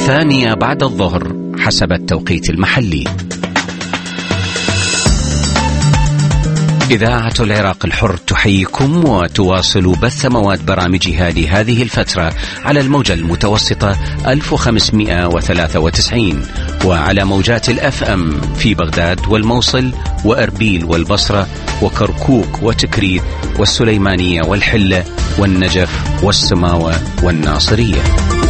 الثانية بعد الظهر حسب التوقيت المحلي. إذاعة العراق الحر تحييكم وتواصل بث مواد برامجها لهذه الفترة على الموجة المتوسطة 1593 وعلى موجات الFM في بغداد والموصل وأربيل والبصرة وكركوك وتكريت والسليمانية والحلة والنجف والسماوة والناصرية.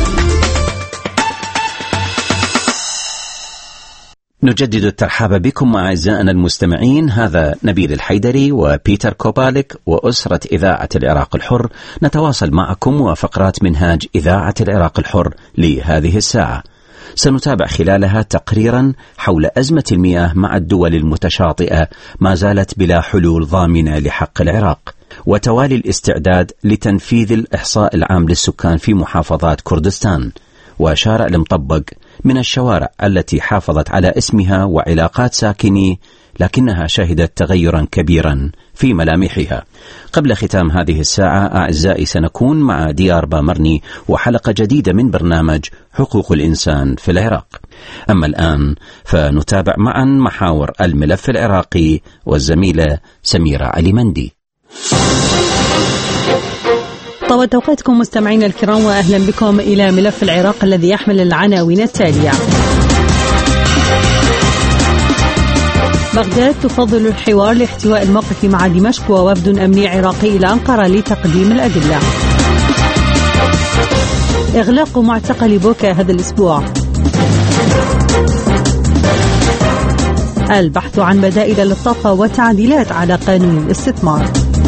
نجدد الترحاب بكم أعزائنا المستمعين. هذا نبيل الحيدري وبيتر كوبالك وأسرة إذاعة العراق الحر نتواصل معكم وفقرات منهاج إذاعة العراق الحر لهذه الساعة. سنتابع خلالها تقريرا حول أزمة المياه مع الدول المتشاطئة ما زالت بلا حلول ضامنة لحق العراق، وتوالي الاستعداد لتنفيذ الإحصاء العام للسكان في محافظات كردستان، وشارع المطبق من الشوارع التي حافظت على اسمها وعلاقات ساكنيه لكنها شهدت تغيرا كبيرا في ملامحها. قبل ختام هذه الساعة أعزائي سنكون مع ديار بامرني وحلقة جديدة من برنامج حقوق الإنسان في العراق. أما الآن فنتابع معا محاور الملف العراقي والزميلة سميرة علي مندي. طوال توقيتكم مستمعين الكرام وأهلا بكم إلى ملف العراق الذي يحمل العناوين التالية. بغداد تفضل الحوار لاحتواء الموقف مع دمشق ووفد أمني عراقي إلى أنقرة لتقديم الأدلة. إغلاق معتقل بوكا هذا الأسبوع. البحث عن بدائل للطاقة وتعديلات على قانون الاستثمار.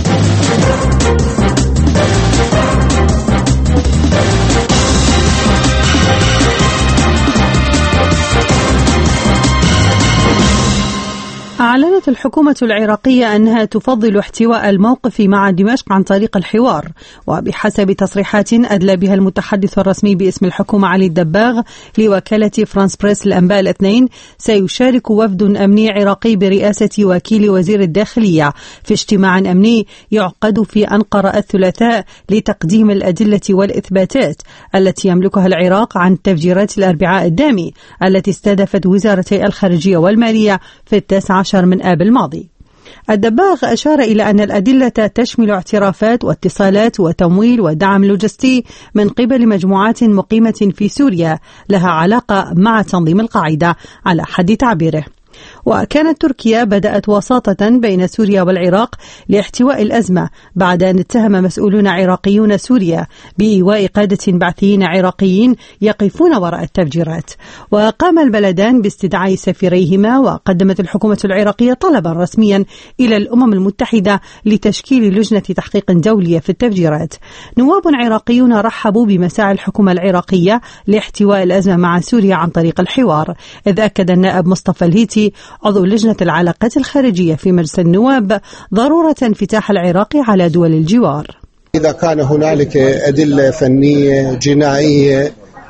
أعلنت الحكومة العراقية أنها تفضل احتواء الموقف مع دمشق عن طريق الحوار، وبحسب تصريحات أدلى بها المتحدث الرسمي باسم الحكومة علي الدباغ لوكالة فرانس بريس الأنباء الاثنين، سيشارك وفد أمني عراقي برئاسة وكيل وزير الداخلية في اجتماع أمني يعقد في أنقرة الثلاثاء لتقديم الأدلة والإثباتات التي يملكها العراق عن تفجيرات الأربعاء الدامي التي استهدفت وزارتي الخارجية والمالية في 19 من آب الماضي. الدباغ أشار إلى أن الأدلة تشمل اعترافات واتصالات وتمويل ودعم لوجستي من قبل مجموعات مقيمة في سوريا لها علاقة مع تنظيم القاعدة على حد تعبيره. وكانت تركيا بدأت وساطة بين سوريا والعراق لاحتواء الأزمة بعد أن اتهم مسؤولون عراقيون سوريا بإيواء قادة بعثيين عراقيين يقفون وراء التفجيرات. وقام البلدان باستدعاء سفيريهما، وقدمت الحكومة العراقية طلبا رسميا إلى الأمم المتحدة لتشكيل لجنة تحقيق دولية في التفجيرات. نواب عراقيون رحبوا بمساعي الحكومة العراقية لاحتواء الأزمة مع سوريا عن طريق الحوار، إذ أكد النائب مصطفى الهيتي عضو لجنة العلاقات الخارجية في مجلس النواب ضرورة انفتاح العراق على دول الجوار. إذا كان هنالك أدلة فنية جنائية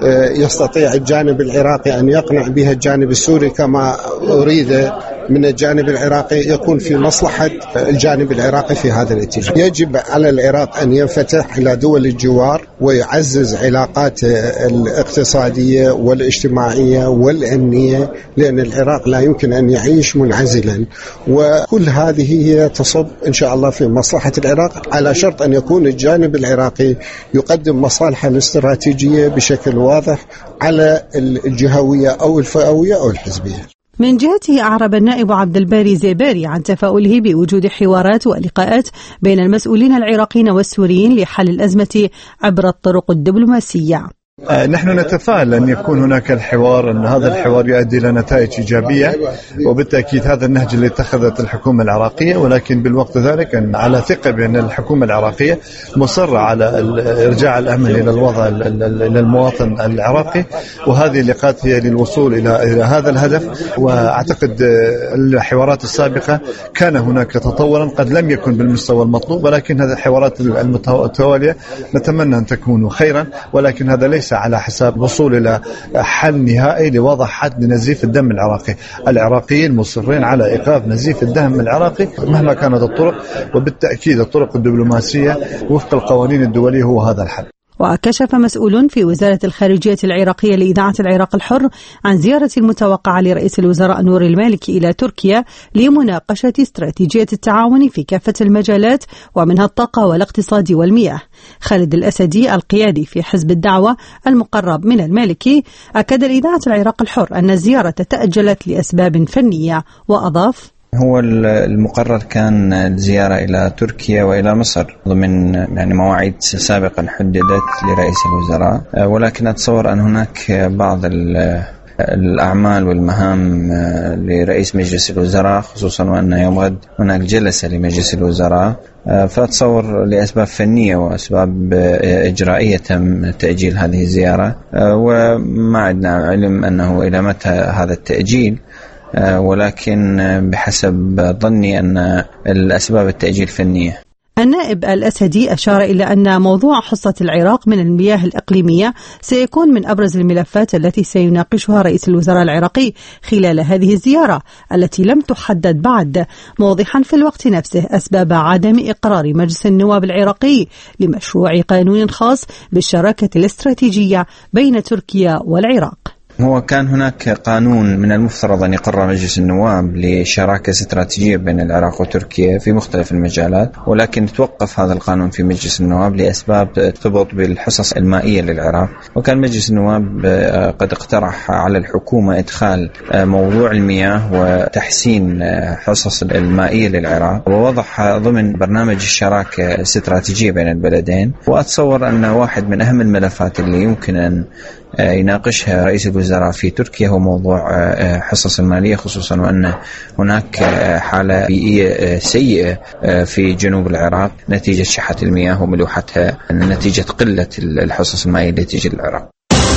يستطيع الجانب العراقي أن يقنع بها الجانب السوري كما أريد من الجانب العراقي، يكون في مصلحة الجانب العراقي في هذا الاتجاه. يجب على العراق أن ينفتح إلى دول الجوار ويعزز علاقات الاقتصادية والاجتماعية والأمنية، لأن العراق لا يمكن أن يعيش منعزلا، وكل هذه هي تصب إن شاء الله في مصلحة العراق، على شرط أن يكون الجانب العراقي يقدم مصالحه الاستراتيجية بشكل واضح على الجهوية أو الفئوية أو الحزبية. من جهته أعرب النائب عبد الباري زيباري عن تفاؤله بوجود حوارات ولقاءات بين المسؤولين العراقيين والسوريين لحل الأزمة عبر الطرق الدبلوماسية. نحن نتفائل أن يكون هناك الحوار، أن هذا الحوار يؤدي إلى نتائج إيجابية، وبالتأكيد هذا النهج اللي اتخذت الحكومة العراقية، ولكن بالوقت ذلك أن على ثقة بأن الحكومة العراقية مصرة على إرجاع الأمن إلى الوضع إلى المواطن العراقي، وهذه اللقاءات هي للوصول إلى هذا الهدف. وأعتقد الحوارات السابقة كان هناك تطورا قد لم يكن بالمستوى المطلوب، ولكن هذه الحوارات المتوالية نتمنى أن تكون خيرا، ولكن هذا ليس على حساب الوصول إلى حل نهائي لوضع حد لنزيف الدم العراقي. العراقيين مصرين على إيقاف نزيف الدم العراقي مهما كانت الطرق، وبالتأكيد الطرق الدبلوماسية وفق القوانين الدولية هو هذا الحل. وكشف مسؤول في وزارة الخارجية العراقية لإذاعة العراق الحر عن زيارة المتوقعة لرئيس الوزراء نور المالكي إلى تركيا لمناقشة استراتيجية التعاون في كافة المجالات ومنها الطاقة والاقتصاد والمياه. خالد الأسدي القيادي في حزب الدعوة المقرب من المالكي أكد لإذاعة العراق الحر أن الزيارة تأجلت لأسباب فنية، وأضاف: هو المقرر كان الزيارة إلى تركيا وإلى مصر ضمن مواعيد سابقا حددت لرئيس الوزراء، ولكن أتصور أن هناك بعض الأعمال والمهام لرئيس مجلس الوزراء، خصوصا وأن يوم غد هناك جلسة لمجلس الوزراء، فأتصور لأسباب فنية وأسباب إجرائية تم تأجيل هذه الزيارة، وما عندنا علم أنه إلى متى هذا التأجيل، ولكن بحسب ظني أن الأسباب التأجيل فنية. النائب الأسدي أشار إلى أن موضوع حصة العراق من المياه الإقليمية سيكون من أبرز الملفات التي سيناقشها رئيس الوزراء العراقي خلال هذه الزيارة التي لم تحدد بعد، موضحا في الوقت نفسه أسباب عدم إقرار مجلس النواب العراقي لمشروع قانون خاص بالشراكة الاستراتيجية بين تركيا والعراق. هو كان هناك قانون من المفترض أن يقرر مجلس النواب لشراكة استراتيجية بين العراق وتركيا في مختلف المجالات، ولكن توقف هذا القانون في مجلس النواب لأسباب ترتبط بالحصص المائية للعراق. وكان مجلس النواب قد اقترح على الحكومة إدخال موضوع المياه وتحسين حصص المائية للعراق ووضعها ضمن برنامج الشراكة الاستراتيجية بين البلدين. وأتصور أن واحد من أهم الملفات اللي يمكن أن يناقشها رئيس الوزراء في تركيا هو موضوع حصص المالية، خصوصا وأن هناك حالة بيئية سيئة في جنوب العراق نتيجة شحة المياه وملوحتها، نتيجة قلة الحصص المائية التي تجي للعراق.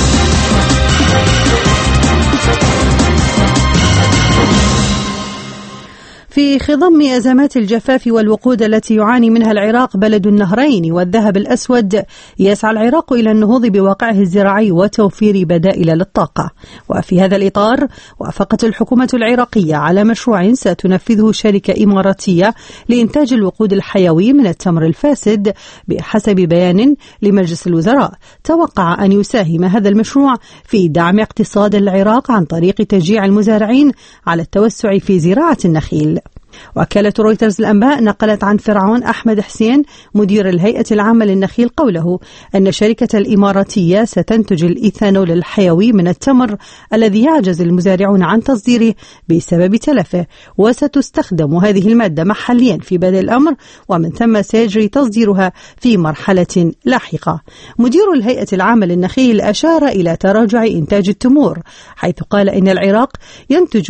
في خضم أزمات الجفاف والوقود التي يعاني منها العراق بلد النهرين والذهب الأسود، يسعى العراق إلى النهوض بواقعه الزراعي وتوفير بدائل للطاقة. وفي هذا الإطار وافقت الحكومة العراقية على مشروع ستنفذه شركة إماراتية لإنتاج الوقود الحيوي من التمر الفاسد. بحسب بيان لمجلس الوزراء، توقع أن يساهم هذا المشروع في دعم اقتصاد العراق عن طريق تشجيع المزارعين على التوسع في زراعة النخيل. وكالة رويترز الأنباء نقلت عن فرعون أحمد حسين مدير الهيئة العامة للنخيل قوله أن شركة الإماراتية ستنتج الإيثانول الحيوي من التمر الذي يعجز المزارعون عن تصديره بسبب تلفه، وستستخدم هذه المادة محليا في بدء الأمر، ومن ثم سيجري تصديرها في مرحلة لاحقة. مدير الهيئة العامة للنخيل أشار إلى تراجع إنتاج التمور، حيث قال إن العراق ينتج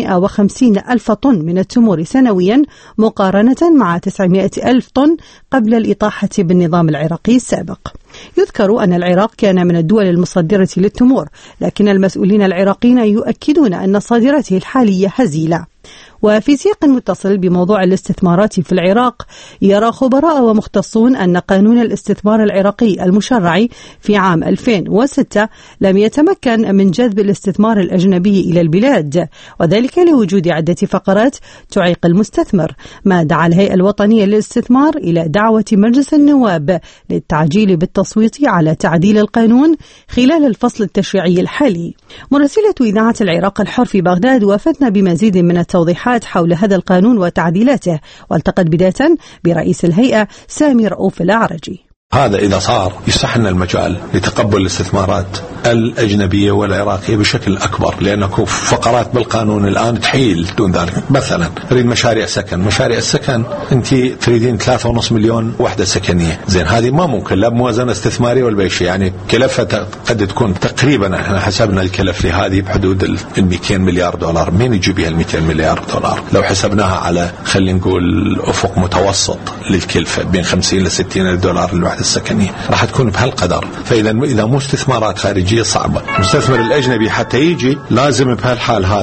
350 ألف طن من التمور سنويا مقارنة مع 900 ألف طن قبل الإطاحة بالنظام العراقي السابق. يذكر أن العراق كان من الدول المصدرة للتمور، لكن المسؤولين العراقيين يؤكدون أن صادرته الحالية هزيلة. وفي سياق متصل بموضوع الاستثمارات في العراق، يرى خبراء ومختصون أن قانون الاستثمار العراقي المشرع في عام 2006 لم يتمكن من جذب الاستثمار الأجنبي إلى البلاد، وذلك لوجود عدة فقرات تعيق المستثمر، ما دعا الهيئة الوطنية للاستثمار إلى دعوة مجلس النواب للتعجيل بالتصويت على تعديل القانون خلال الفصل التشريعي الحالي. مراسلة إذاعة العراق الحر في بغداد وافدنا بمزيد من التوضيحات حول هذا القانون وتعديلاته، والتقت بداية برئيس الهيئة سامي رؤوف الأعرجي. هذا إذا صار يفتح لنا المجال لتقبل الاستثمارات الأجنبية والعراقية بشكل أكبر، لأنه فقرات بالقانون الآن تحيل دون ذلك. مثلا تريد مشاريع سكن، مشاريع السكن أنت تريدين 3.5 مليون وحدة سكنية، زين هذه ما ممكن لا بموازنة استثمارية ولا بأي شيء، يعني كلفة قد تكون تقريبا احنا حسبنا الكلف لهذه بحدود 200 مليار دولار. مين يجي بها 200 مليار دولار؟ لو حسبناها على خلينا نقول أفق متوسط للكلفة بين 50 ل 60 ألف دولار للوحدة السكنية، راح تكون بهالقدر. فإذا مو استثمارات خارجية صعبة. المستثمر الأجنبي حتى يجي لازم بهالحال هذا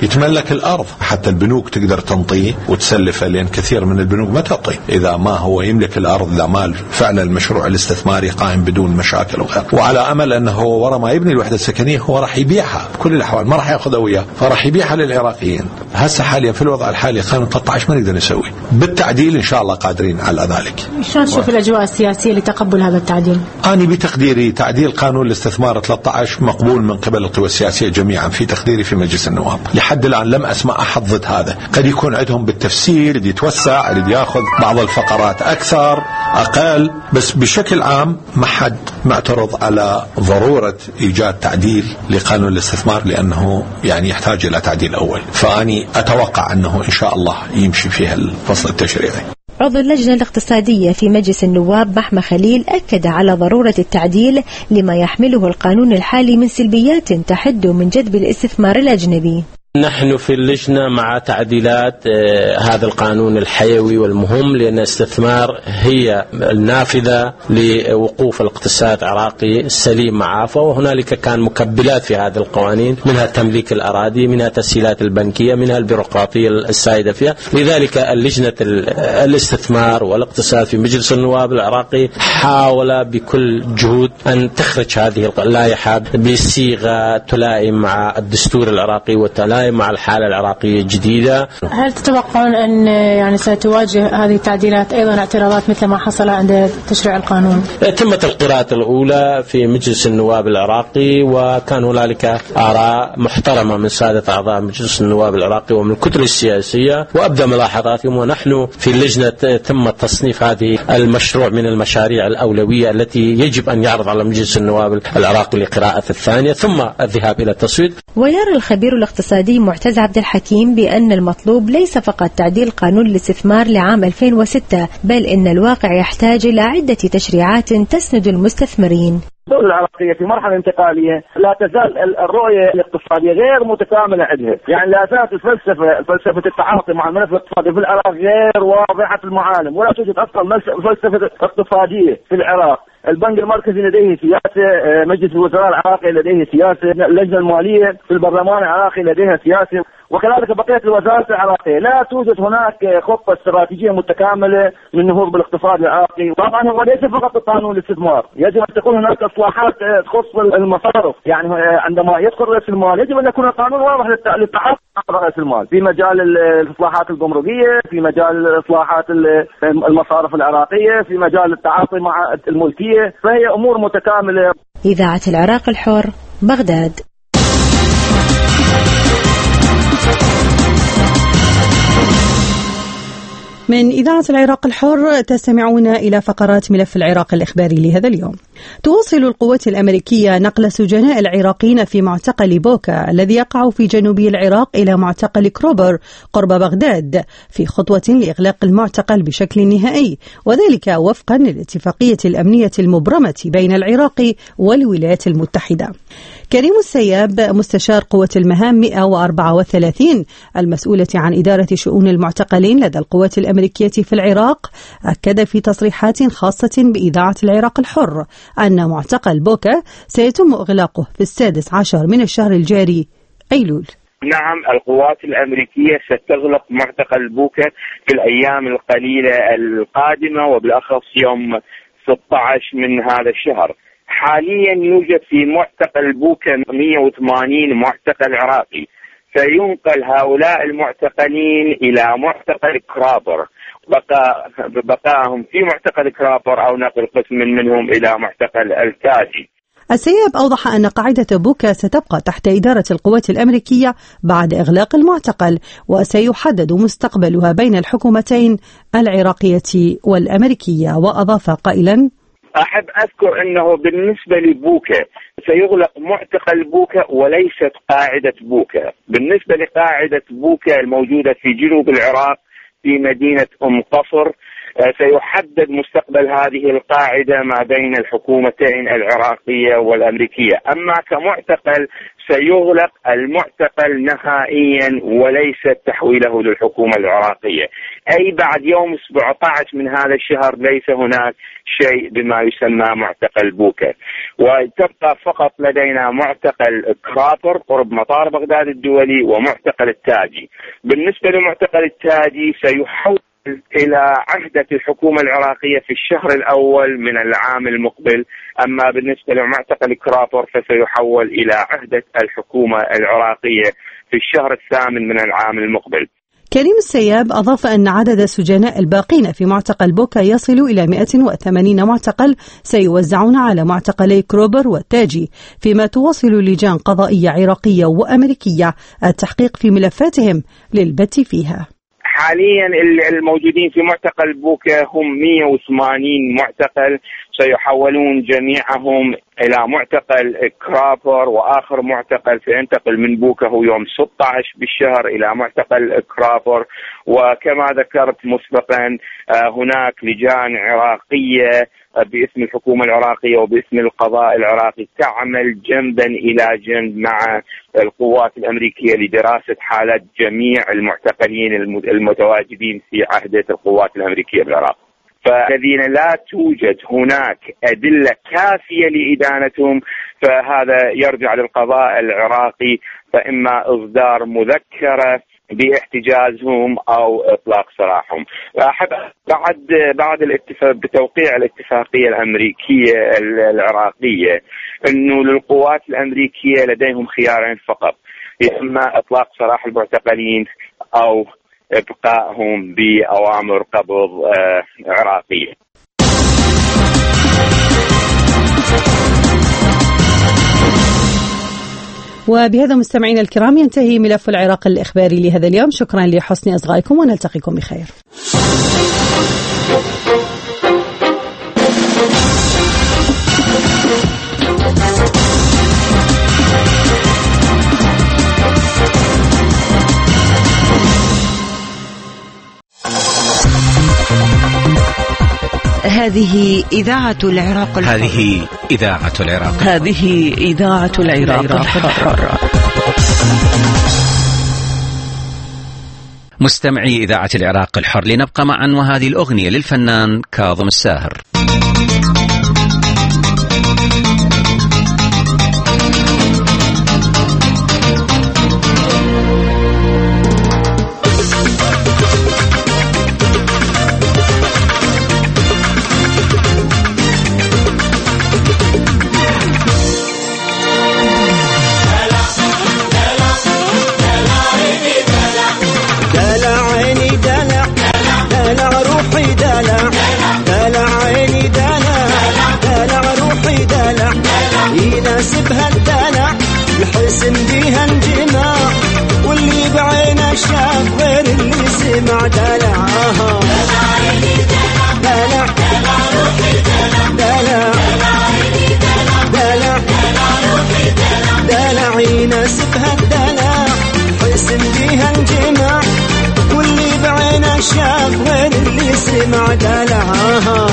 يتملك الأرض، حتى البنوك تقدر تنطيه وتسلفه، لأن كثير من البنوك ما تعطي إذا ما هو يملك الأرض، إذا ما فعلا المشروع الاستثماري قائم بدون مشاكل وغيره، وعلى أمل أنه هو ورا ما يبني الوحدة السكنية هو راح يبيعها بكل الأحوال، ما راح يأخذها وياه، فراح يبيعها للعراقيين. هسه حاليا في الوضع الحالي قانون 13 ما نقدر نسوي، بالتعديل إن شاء الله قادرين على ذلك. شلون تشوف الأجواء السياسية لتقبل هذا التعديل؟ أنا بتقديري تعديل قانون الاستثمار 13 مقبول من قبل القوى السياسية جميعا في تقديري في مجلس النواب. لحد الآن لم أسمع أحد ضد هذا، قد يكون عندهم بالتفسير يريد يتوسع، يريد ياخذ بعض الفقرات أكثر أقل، بس بشكل عام ما حد معترض على ضرورة إيجاد تعديل لقانون الاستثمار، لأنه يعني يحتاج إلى تعديل أول، فأني أتوقع أنه إن شاء الله يمشي فيها الفصل التشريعي. عضو اللجنة الاقتصادية في مجلس النواب محمد خليل أكد على ضرورة التعديل لما يحمله القانون الحالي من سلبيات تحد من جذب الاستثمار الأجنبي. نحن في اللجنة مع تعديلات هذا القانون الحيوي والمهم، لأن الاستثمار هي النافذة لوقوف الاقتصاد العراقي السليم مع عافية، وهنالك كان مكبلات في هذه القوانين، منها تمليك الأراضي، منها التسهيلات البنكية، منها البيروقراطية السائدة فيها. لذلك اللجنة الاستثمار والاقتصاد في مجلس النواب العراقي حاول بكل جهود أن تخرج هذه اللائحة بصيغة تلائم مع الدستور العراقي وتلائم مع الحالة العراقية الجديدة. هل تتوقعون أن يعني ستواجه هذه التعديلات أيضا اعتراضات مثل ما حصل عند تشريع القانون؟ تمت القراءة الأولى في مجلس النواب العراقي، وكان هنالك آراء محترمة من سادة أعضاء مجلس النواب العراقي ومن الكتل السياسية، وأبدى ملاحظاتهم. ونحن في اللجنة تم تصنيف هذه المشروع من المشاريع الأولوية التي يجب أن يعرض على مجلس النواب العراقي لقراءة الثانية ثم الذهاب إلى التصويت. ويرى الخبير الاقتصادي معتز عبد الحكيم بأن المطلوب ليس فقط تعديل قانون الاستثمار لعام 2006، بل إن الواقع يحتاج إلى عدة تشريعات تسند المستثمرين. الدولة العراقية في مرحلة انتقالية، لا تزال الرؤية الاقتصادية غير متكاملة عندها، يعني لا زالت فلسفة التعاطي مع الملف الاقتصادي في العراق غير واضحة المعالم، ولا توجد أصلا فلسفة اقتصادية في العراق. البنك المركزي لديه سياسة، مجلس الوزراء العراقي لديه سياسة، اللجنة المالية في البرلمان العراقي لديها سياسة، وكذلك بقية الوزارات العراقية. لا توجد هناك خطة استراتيجية متكاملة للنهوض بالاقتصاد العراقي. طبعا هو ليس فقط قانون الاستثمار، يجب أن تكون هناك إصلاحات تخص المصارف، يعني عندما يدخل رأس المال يجب أن يكون القانون واضح للتعاطي مع رأس المال في مجال الإصلاحات الجمركية، في مجال إصلاحات المصارف العراقية، في مجال التعاطي مع الملكية، فهي أمور متكاملة. إذاعة العراق الحر، بغداد. من إذاعة العراق الحر تستمعون إلى فقرات ملف العراق الإخباري لهذا اليوم. تواصل القوات الأمريكية نقل سجناء العراقيين في معتقل بوكا الذي يقع في جنوب العراق إلى معتقل كروبر قرب بغداد، في خطوة لإغلاق المعتقل بشكل نهائي، وذلك وفقا للاتفاقية الأمنية المبرمة بين العراق والولايات المتحدة. كريم السياب مستشار قوة المهام 134 المسؤولة عن إدارة شؤون المعتقلين لدى القوات الأمريكية في العراق، أكد في تصريحات خاصة بإذاعة العراق الحر أن معتقل بوكا سيتم إغلاقه في 16 من الشهر الجاري أيلول. نعم، القوات الأمريكية ستغلق معتقل بوكا في الأيام القليلة القادمة، وبالأخص يوم 16 من هذا الشهر. حاليا يوجد في معتقل بوكا 180 معتقل عراقي، سينقل هؤلاء المعتقلين إلى معتقل كرابر، بقاهم في معتقل كرابر أو نقل قسم منهم إلى معتقل الكاجي. السياب أوضح أن قاعدة بوكا ستبقى تحت إدارة القوات الأمريكية بعد إغلاق المعتقل، وسيحدد مستقبلها بين الحكومتين العراقية والأمريكية. وأضاف قائلا: أحب أذكر أنه بالنسبة لبوكا سيغلق معتقل بوكا وليست قاعدة بوكا. بالنسبة لقاعدة بوكا الموجودة في جنوب العراق في مدينة قصر، سيحدد مستقبل هذه القاعدة ما بين الحكومتين العراقية والأمريكية. أما كمعتقل سيغلق المعتقل نهائيا وليس تحويله للحكومة العراقية، أي بعد يوم 17 من هذا الشهر ليس هناك شيء بما يسمى معتقل بوكا، وتبقى فقط لدينا معتقل كرابر قرب مطار بغداد الدولي ومعتقل التاجي. بالنسبة لمعتقل التاجي سيحول إلى عهدة الحكومة العراقية في الشهر الأول من العام المقبل، أما بالنسبة لمعتقل كرابر فسيحول إلى عهدة الحكومة العراقية في الشهر الثامن من العام المقبل. كريم السياب أضاف أن عدد السجناء الباقين في معتقل بوكا يصل إلى 180 معتقل سيوزعون على معتقلي كروبر والتاجي، فيما تواصل لجان قضائية عراقية وأمريكية التحقيق في ملفاتهم للبت فيها. حاليا الموجودين في معتقل بوكا هم 180 معتقل، سيحولون جميعهم إلى معتقل كرابر، وآخر معتقل سينتقل من بوكا هو يوم 16 بالشهر إلى معتقل كرابر. وكما ذكرت مسبقا هناك لجان عراقية باسم الحكومة العراقية وباسم القضاء العراقي تعمل جنبا إلى جنب مع القوات الأمريكية لدراسة حالات جميع المعتقلين المتواجدين في عهدة القوات الأمريكية بالعراق. فالذين لا توجد هناك أدلة كافية لإدانتهم فهذا يرجع للقضاء العراقي، فإما إصدار مذكرة باحتجازهم أو إطلاق سراحهم. بعد بتوقيع الاتفاقية الأمريكية العراقية أنه للقوات الأمريكية لديهم خيارين فقط، إما إطلاق سراح المعتقلين أو إبقائهم بأوامر قبض عراقية. وبهذا مستمعينا الكرام ينتهي ملف العراق الإخباري لهذا اليوم. شكرا لحسن إصغائكم ونلتقيكم بخير. هذه إذاعة العراق الحر. هذه إذاعة العراق. هذه إذاعة العراق الحر. مستمعي إذاعة العراق الحر، لنبقى معا وهذه الأغنية للفنان كاظم الساهر. يناسبها الدلع يحسن بيها انجماع، واللي بعينه شاف غير اللي سمع دلعها. دلع دلع روحي دلع دلع دلع دلع دلع يناسبها الدلع يحسن بيها انجماع، واللي بعينه شاف غير اللي سمع دلعها.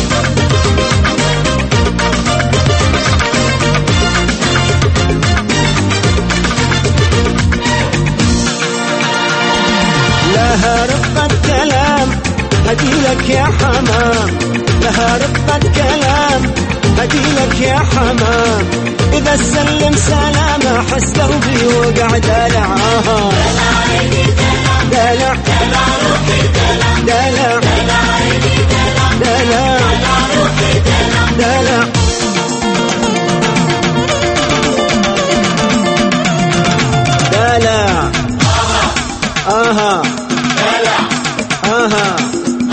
لها رقة كلام هديلك يا حمام، لها رقة كلام هديلك يا حمام، إذا سلم سلامة حس قلبي وقع دلعها. دلع دلع روحي دلع دلع دلع روحي دلع دلع آها آها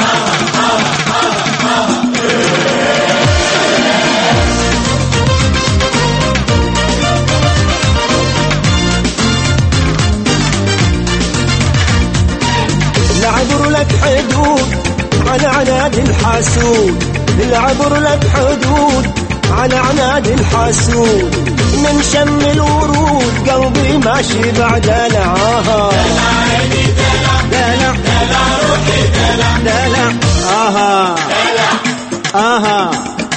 لعبر لك حدود على عناد الحاسود، لعبر لك حدود على عناد الحاسود، من شم الورود قلبي ماشي بعد دلعها. دلع دلع دلع روحي دلع دلع آها آها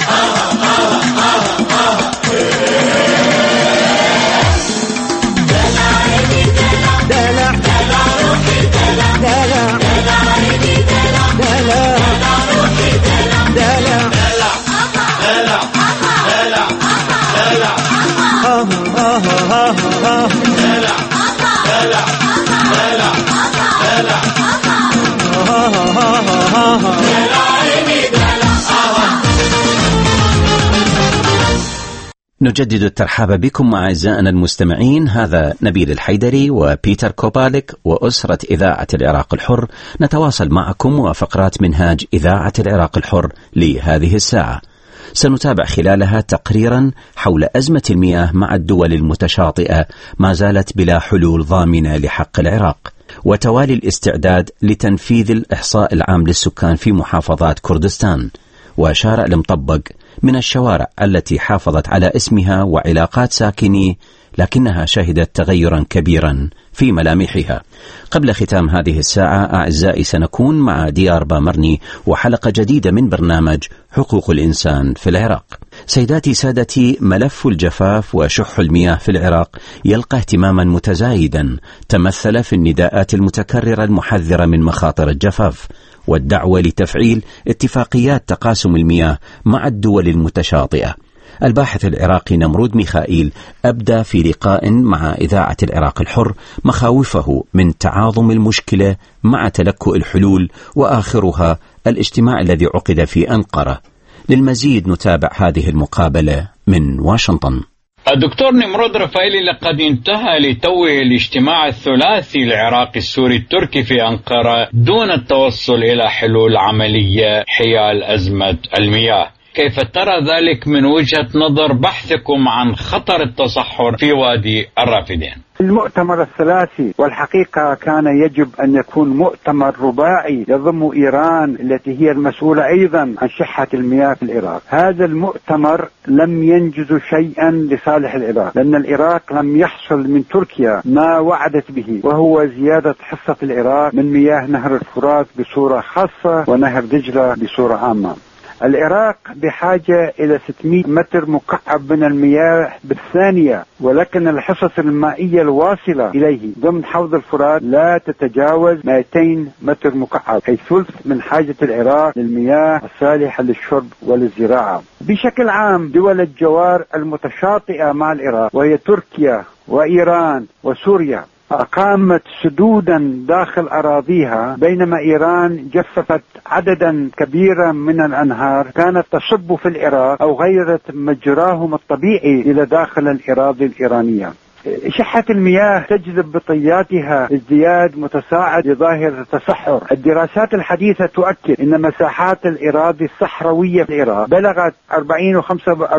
نجدد الترحاب بكم أعزائنا المستمعين. هذا نبيل الحيدري وبيتر كوباليك وأسرة إذاعة العراق الحر، نتواصل معكم وفقرات منهاج إذاعة العراق الحر لهذه الساعة. سنتابع خلالها تقريرا حول أزمة المياه مع الدول المتشاطئة ما زالت بلا حلول ضامنة لحق العراق، وتوالي الاستعداد لتنفيذ الإحصاء العام للسكان في محافظات كردستان وشارع المطبق من الشوارع التي حافظت على اسمها وعلاقات ساكنيه، لكنها شهدت تغيرا كبيرا في ملامحها. قبل ختام هذه الساعة أعزائي سنكون مع ديار بامرني وحلقة جديدة من برنامج حقوق الإنسان في العراق. سيداتي سادتي، ملف الجفاف وشح المياه في العراق يلقى اهتماما متزايدا تمثل في النداءات المتكررة المحذرة من مخاطر الجفاف والدعوة لتفعيل اتفاقيات تقاسم المياه مع الدول المتشاطئة. الباحث العراقي نمرود ميخائيل أبدى في لقاء مع إذاعة العراق الحر مخاوفه من تعاظم المشكلة مع تلكؤ الحلول، وآخرها الاجتماع الذي عقد في أنقرة. للمزيد نتابع هذه المقابلة من واشنطن. الدكتور نمرود رفائيلي، لقد انتهى لتوه الاجتماع الثلاثي العراقي السوري التركي في أنقرة دون التوصل إلى حلول عملية حيال أزمة المياه. كيف ترى ذلك من وجهة نظر بحثكم عن خطر التصحر في وادي الرافدين؟ المؤتمر الثلاثي والحقيقة كان يجب أن يكون مؤتمر رباعي يضم إيران التي هي المسؤولة أيضا عن شحة المياه في العراق. هذا المؤتمر لم ينجز شيئا لصالح العراق، لأن العراق لم يحصل من تركيا ما وعدت به، وهو زيادة حصة العراق من مياه نهر الفرات بصورة خاصة ونهر دجلة بصورة عامة. العراق بحاجة إلى 600 متر مكعب من المياه بالثانية، ولكن الحصص المائية الواصلة إليه ضمن حوض الفرات لا تتجاوز 200 متر مكعب، أي ثلث من حاجة العراق للمياه الصالحة للشرب وللزراعة. بشكل عام دول الجوار المتشاطئة مع العراق وهي تركيا وإيران وسوريا أقامت سدودا داخل أراضيها، بينما إيران جففت عددا كبيرا من الأنهار كانت تصب في العراق أو غيرت مجراهم الطبيعي إلى داخل الأراضي الإيرانية. شحة المياه تجذب بطياتها ازدياد متصاعد لظاهرة التصحر. الدراسات الحديثة تؤكد أن مساحات الأراضي الصحراوية في العراق بلغت 40 و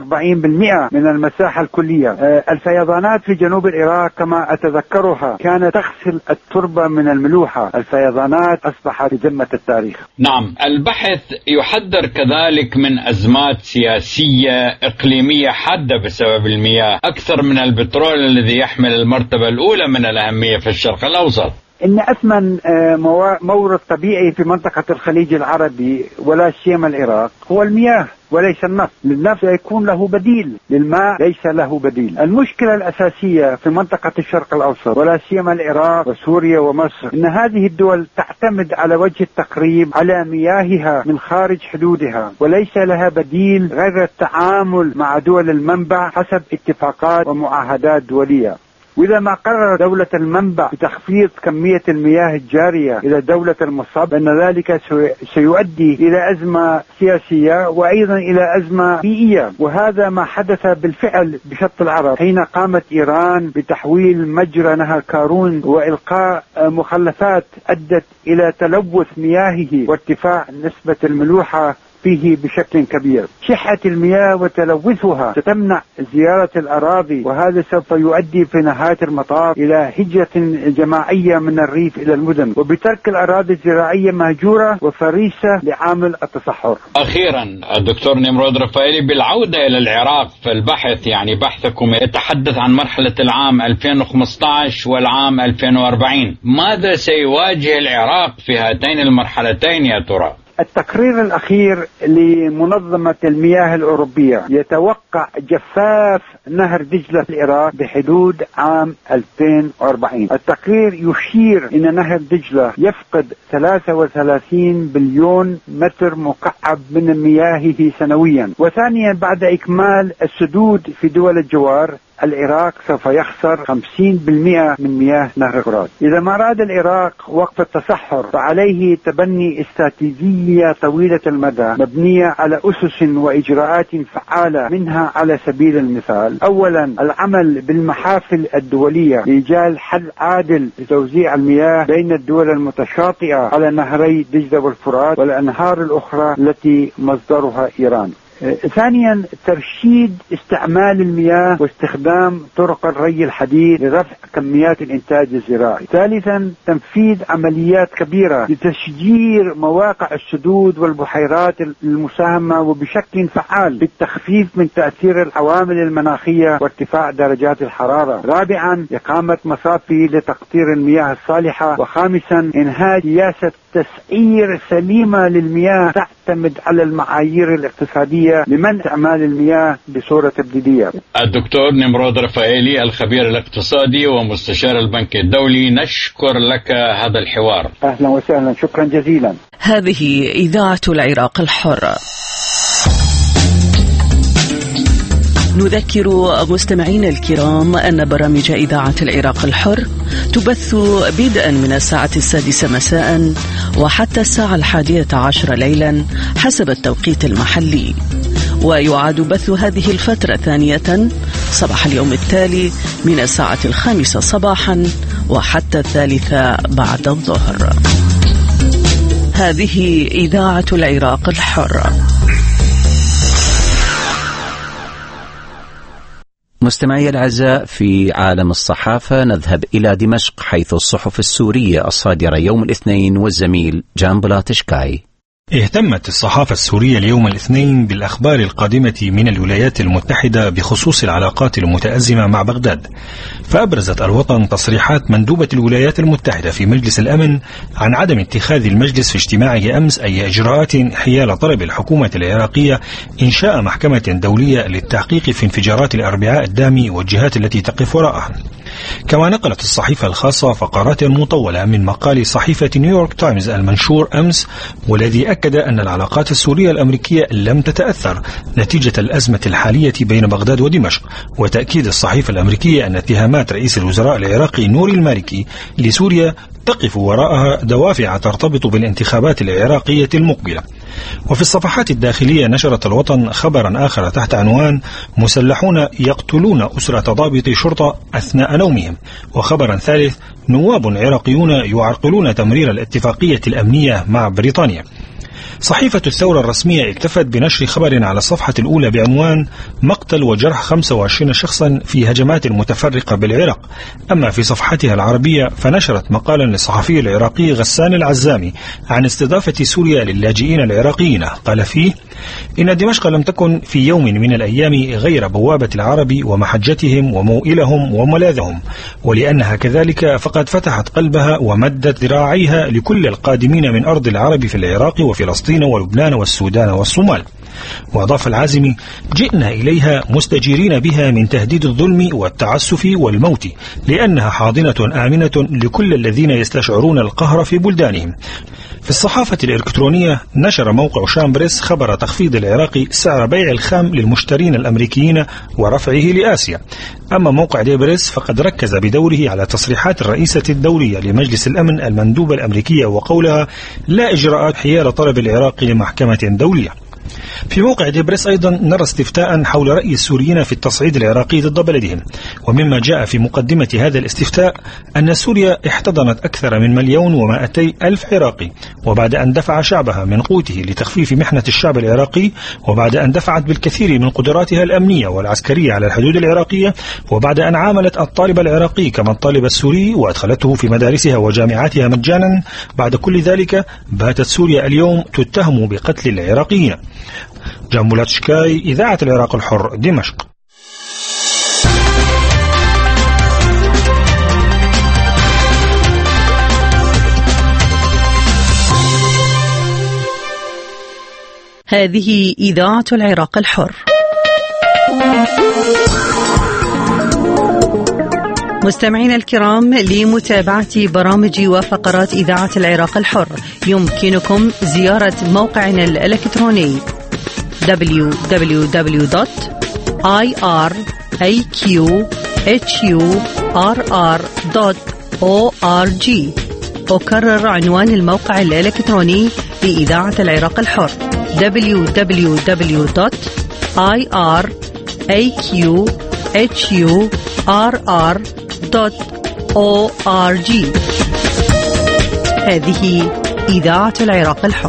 45% من المساحة الكلية. الفيضانات في جنوب العراق كما أتذكرها كانت تغسل التربة من الملوحة. الفيضانات أصبحت بذمة التاريخ. نعم، البحث يحذر كذلك من أزمات سياسية إقليمية حادة بسبب المياه أكثر من البترول الذي يحمل المرتبة الأولى من الأهمية في الشرق الأوسط. إن أثمن مورد طبيعي في منطقة الخليج العربي ولا سيما العراق هو المياه وليس النفط. للنفط يكون له بديل، للماء ليس له بديل. المشكلة الأساسية في منطقة الشرق الأوسط ولا سيما العراق وسوريا ومصر إن هذه الدول تعتمد على وجه التقريب على مياهها من خارج حدودها، وليس لها بديل غير التعامل مع دول المنبع حسب اتفاقات ومعاهدات دولية. وإذا ما قرر دولة المنبع بتخفيض كمية المياه الجارية إلى دولة المصب، فإن ذلك سيؤدي إلى أزمة سياسية وأيضا إلى أزمة بيئية. وهذا ما حدث بالفعل بشط العرب حين قامت إيران بتحويل مجرى نهر كارون وإلقاء مخلفات أدت إلى تلوث مياهه وارتفاع نسبة الملوحة فيه بشكل كبير. شحة المياه وتلوثها ستمنع زيارة الأراضي، وهذا سوف يؤدي في نهاية المطاف إلى هجرة جماعية من الريف إلى المدن، وبترك الأراضي الزراعية مهجورة وفريسة لعامل التصحر. أخيرا الدكتور نمرود رفائيلي، بالعودة إلى العراق فالبحث بحثكم يتحدث عن مرحلة العام 2015 والعام 2040. ماذا سيواجه العراق في هاتين المرحلتين يا ترى؟ التقرير الأخير لمنظمة المياه الأوروبية يتوقع جفاف نهر دجلة في العراق بحدود عام 2040. التقرير يشير إن نهر دجلة يفقد 33 بليون متر مكعب من مياهه سنويا. وثانيا بعد إكمال السدود في دول الجوار العراق سوف يخسر 50% من مياه نهر الفرات. إذا ما أراد العراق وقف التصحر فعليه تبني استراتيجية طويلة المدى مبنية على أسس وإجراءات فعالة، منها على سبيل المثال: أولا العمل بالمحافل الدولية لإيجاد حل عادل لتوزيع المياه بين الدول المتشاطئة على نهري دجلة والفرات والأنهار الأخرى التي مصدرها إيران. ثانيا ترشيد استعمال المياه واستخدام طرق الري الحديث لرفع كميات الإنتاج الزراعي. ثالثا تنفيذ عمليات كبيرة لتشجير مواقع السدود والبحيرات المساهمة وبشكل فعال بالتخفيف من تأثير العوامل المناخية وارتفاع درجات الحرارة. رابعا إقامة مصافي لتقطير المياه الصالحة. وخامسا إنهاء سياسة تسعير سليمة للمياه تعتمد على المعايير الاقتصادية لمنع استعمال المياه بصورة تبديدية. الدكتور نمرود رفائيلي الخبير الاقتصادي ومستشار البنك الدولي، نشكر لك هذا الحوار. أهلا وسهلا، شكرا جزيلا. هذه إذاعة العراق الحر. نذكر مستمعين الكرام أن برامج إذاعة العراق الحر تبث بدءا من الساعة 6 مساء وحتى الساعة 11 ليلا حسب التوقيت المحلي، ويعاد بث هذه الفترة ثانية صباح اليوم التالي من الساعة 5 صباحا وحتى 3 بعد الظهر. هذه إذاعة العراق الحر. مستمعي الأعزاء، في عالم الصحافة نذهب إلى دمشق، حيث الصحف السورية الصادرة يوم الاثنين والزميل جان بلاتشكاي. اهتمت الصحافة السورية اليوم الاثنين بالأخبار القادمة من الولايات المتحدة بخصوص العلاقات المتأزمة مع بغداد، فأبرزت الوطن تصريحات مندوبة الولايات المتحدة في مجلس الأمن عن عدم اتخاذ المجلس في اجتماعه أمس أي إجراءات حيال طلب الحكومة العراقية إنشاء محكمة دولية للتحقيق في انفجارات الأربعاء الدامي والجهات التي تقف وراءها. كما نقلت الصحيفة الخاصة فقرات مطولة من مقال صحيفة نيويورك تايمز المنشور أمس، والذي أكد أن العلاقات السورية الأمريكية لم تتأثر نتيجة الأزمة الحالية بين بغداد ودمشق. وتأكيد الصحيفة الأمريكية أن اتهامات رئيس الوزراء العراقي نوري المالكي لسوريا تقف وراءها دوافع ترتبط بالانتخابات العراقية المقبلة. وفي الصفحات الداخلية نشرت الوطن خبرا آخر تحت عنوان مسلحون يقتلون أسرة ضابط شرطة أثناء نومهم، وخبرا ثالث نواب عراقيون يعرقلون تمرير الاتفاقية الأمنية مع بريطانيا. صحيفة الثورة الرسمية اكتفت بنشر خبر على الصفحة الأولى بعنوان مقتل وجرح 25 شخصا في هجمات متفرقة بالعراق. أما في صفحتها العربية فنشرت مقالا للصحفي العراقي غسان العزامي عن استضافة سوريا للاجئين العراقيين، قال فيه: إن دمشق لم تكن في يوم من الأيام غير بوابة العرب ومحجتهم وموئلهم وملاذهم، ولأنها كذلك فقد فتحت قلبها ومدت ذراعيها لكل القادمين من أرض العرب في العراق وفلسطين ولبنان والسودان والصومال. وأضاف العازمي: جئنا إليها مستجيرين بها من تهديد الظلم والتعسف والموت، لأنها حاضنة آمنة لكل الذين يستشعرون القهر في بلدانهم. في الصحافة الإلكترونية نشر موقع شامبريس خبر تخفيض العراق سعر بيع الخام للمشترين الأمريكيين ورفعه لآسيا. أما موقع ديبريس فقد ركز بدوره على تصريحات الرئيسة الدولية لمجلس الأمن المندوبة الأمريكية وقولها لا إجراءات حيال طلب العراق لمحكمة دولية. في موقع ديبريس أيضا نرى استفتاء حول رأي السوريين في التصعيد العراقي ضد بلدهم، ومما جاء في مقدمة هذا الاستفتاء أن سوريا احتضنت أكثر من 1,200,000 عراقي، وبعد أن دفع شعبها من قوته لتخفيف محنة الشعب العراقي، وبعد أن دفعت بالكثير من قدراتها الأمنية والعسكرية على الحدود العراقية، وبعد أن عاملت الطالب العراقي كما الطالب السوري وأدخلته في مدارسها وجامعاتها مجانا، بعد كل ذلك باتت سوريا اليوم تتهم بقتل العراقيين. جان بلاتشكاي، إذاعة العراق الحر، دمشق. هذه إذاعة العراق الحر. مستمعينا الكرام، لمتابعة برامج وفقرات إذاعة العراق الحر يمكنكم زيارة موقعنا الإلكتروني www.iraqhurr.org. أكرر عنوان الموقع الإلكتروني لإذاعة العراق الحر www.iraqhurr.org. هذه إذاعة العراق الحر.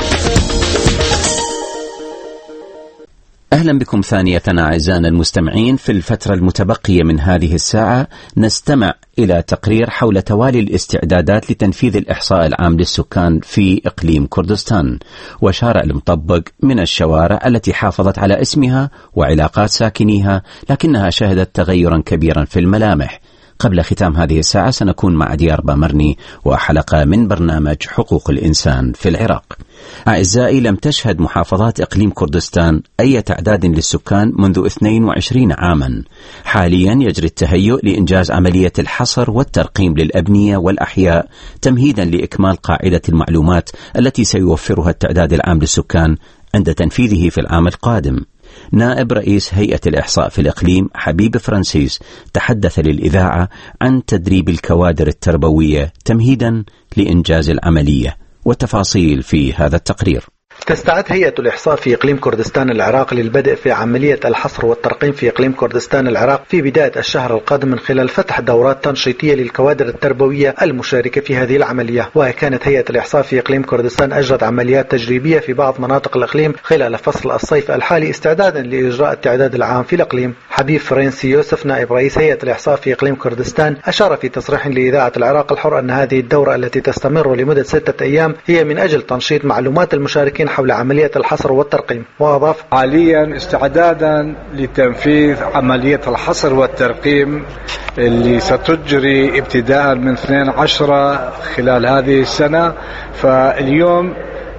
أهلا بكم ثانية أعزائنا المستمعين. في الفترة المتبقية من هذه الساعة نستمع إلى تقرير حول توالي الاستعدادات لتنفيذ الإحصاء العام للسكان في إقليم كردستان وشارع المطبق من الشوارع التي حافظت على اسمها وعلاقات ساكنيها، لكنها شهدت تغيرا كبيرا في الملامح. قبل ختام هذه الساعة سنكون مع ديار بامرني وحلقة من برنامج حقوق الإنسان في العراق. أعزائي، لم تشهد محافظات إقليم كردستان أي تعداد للسكان منذ 22 عاما. حاليا يجري التهيؤ لإنجاز عملية الحصر والترقيم للأبنية والأحياء تمهيدا لإكمال قاعدة المعلومات التي سيوفرها التعداد العام للسكان عند تنفيذه في العام القادم. نائب رئيس هيئة الإحصاء في الإقليم حبيب فرانسيس تحدث للإذاعة عن تدريب الكوادر التربوية تمهيدا لإنجاز العملية، والتفاصيل في هذا التقرير. تستعد هيئة الإحصاء في إقليم كردستان العراق للبدء في عملية الحصر والترقيم في إقليم كردستان العراق في بداية الشهر القادم من خلال فتح دورات تنشيطية للكوادر التربوية المشاركة في هذه العملية. وكانت هيئة الإحصاء في إقليم كردستان أجرت عمليات تجريبية في بعض مناطق الإقليم خلال فصل الصيف الحالي استعدادا لإجراء التعداد العام في الإقليم. حبيب فرنسي يوسف نائب رئيس هيئة الإحصاء في إقليم كردستان أشار في تصريح لإذاعة العراق الحر أن هذه الدورة التي تستمر لمدة 6 أيام هي من أجل تنشيط معلومات المشاركين حول عملية الحصر والترقيم. وأضاف: حاليا استعدادا لتنفيذ عملية الحصر والترقيم اللي ستجري ابتداء من 12 خلال هذه السنة، فاليوم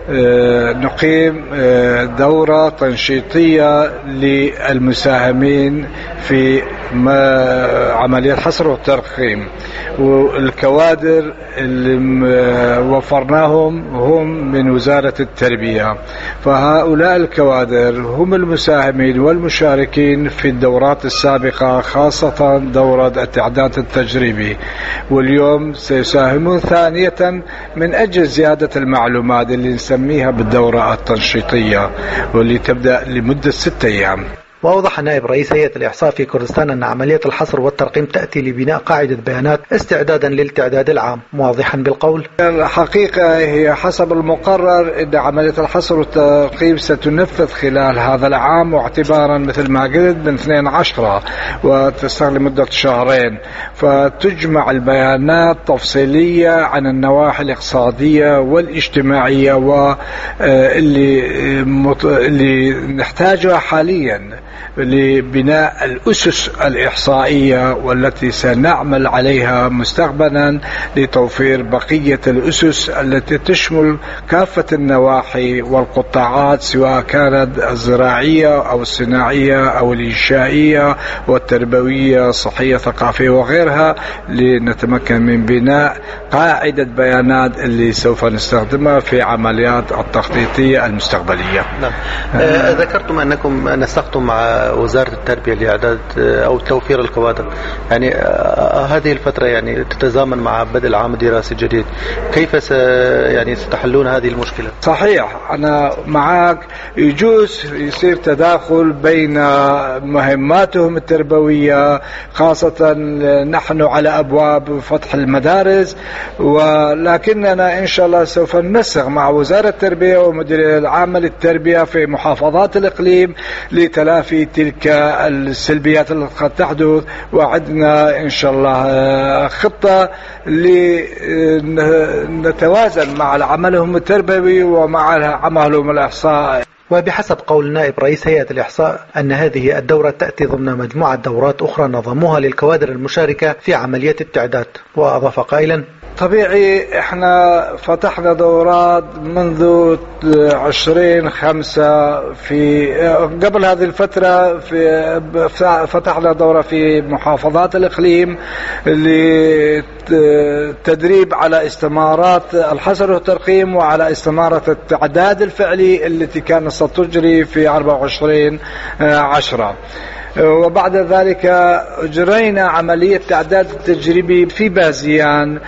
نقيم دورة تنشيطية للمساهمين في عملية الحصر والترقيم، والكوادر اللي وفرناهم هم من وزارة التربية. فهؤلاء الكوادر هم المساهمين والمشاركين في الدورات السابقة، خاصة دورة التعداد التجريبي، واليوم سيساهمون ثانية من أجل زيادة المعلومات اللي نسميها بالدورة التنشيطية واللي تبدأ لمدة 6 أيام. وأوضح نائب رئيس هيئة الإحصاء في كردستان أن عملية الحصر والترقيم تأتي لبناء قاعدة بيانات استعدادا للتعداد العام، موضحا بالقول: الحقيقة هي حسب المقرر أن عملية الحصر والترقيم ستنفذ خلال هذا العام، واعتبارا مثل ما قلت من 12 وتستغرق لمدة 2 شهر، فتجمع البيانات تفصيلية عن النواحي الاقتصادية والاجتماعية واللي نحتاجها حاليا لبناء الأسس الإحصائية والتي سنعمل عليها مستقبلا لتوفير بقية الأسس التي تشمل كافة النواحي والقطاعات، سواء كانت الزراعية أو الصناعية أو الإنشائية والتربوية الصحية الثقافية وغيرها، لنتمكن من بناء قاعدة بيانات اللي سوف نستخدمها في عمليات التخطيطية المستقبلية. نعم. ذكرتم أنكم نسقتم مع وزارة التربية لإعداد أو توفير الكوادر، يعني هذه الفترة يعني تتزامن مع بدء العام الدراسي الجديد، كيف يعني ستحلون هذه المشكلة؟ صحيح، أنا معك. يجوز يصير تداخل بين مهماتهم التربوية، خاصة نحن على أبواب فتح المدارس، ولكننا إن شاء الله سوف ننسق مع وزارة التربية ومديرية العامة للتربية في محافظات الإقليم لتلافي تلك السلبيات التي قد تحدث، وعدنا إن شاء الله خطة لنتوازن مع عملهم التربوي ومع عملهم الإحصاء. وبحسب قول نائب رئيس هيئة الإحصاء أن هذه الدورة تأتي ضمن مجموعة دورات أخرى نظموها للكوادر المشاركة في عملية التعداد. وأضاف قائلا: طبيعي احنا فتحنا دورات منذ 20/5 في قبل هذه الفترة فتحنا دورة في محافظات الإقليم للتدريب على استمارات الحصر والترقيم وعلى استمارة التعداد الفعلي التي كانت ستجري في 24/10. وبعد ذلك أجرينا عملية تعداد تجريبي في بازيان،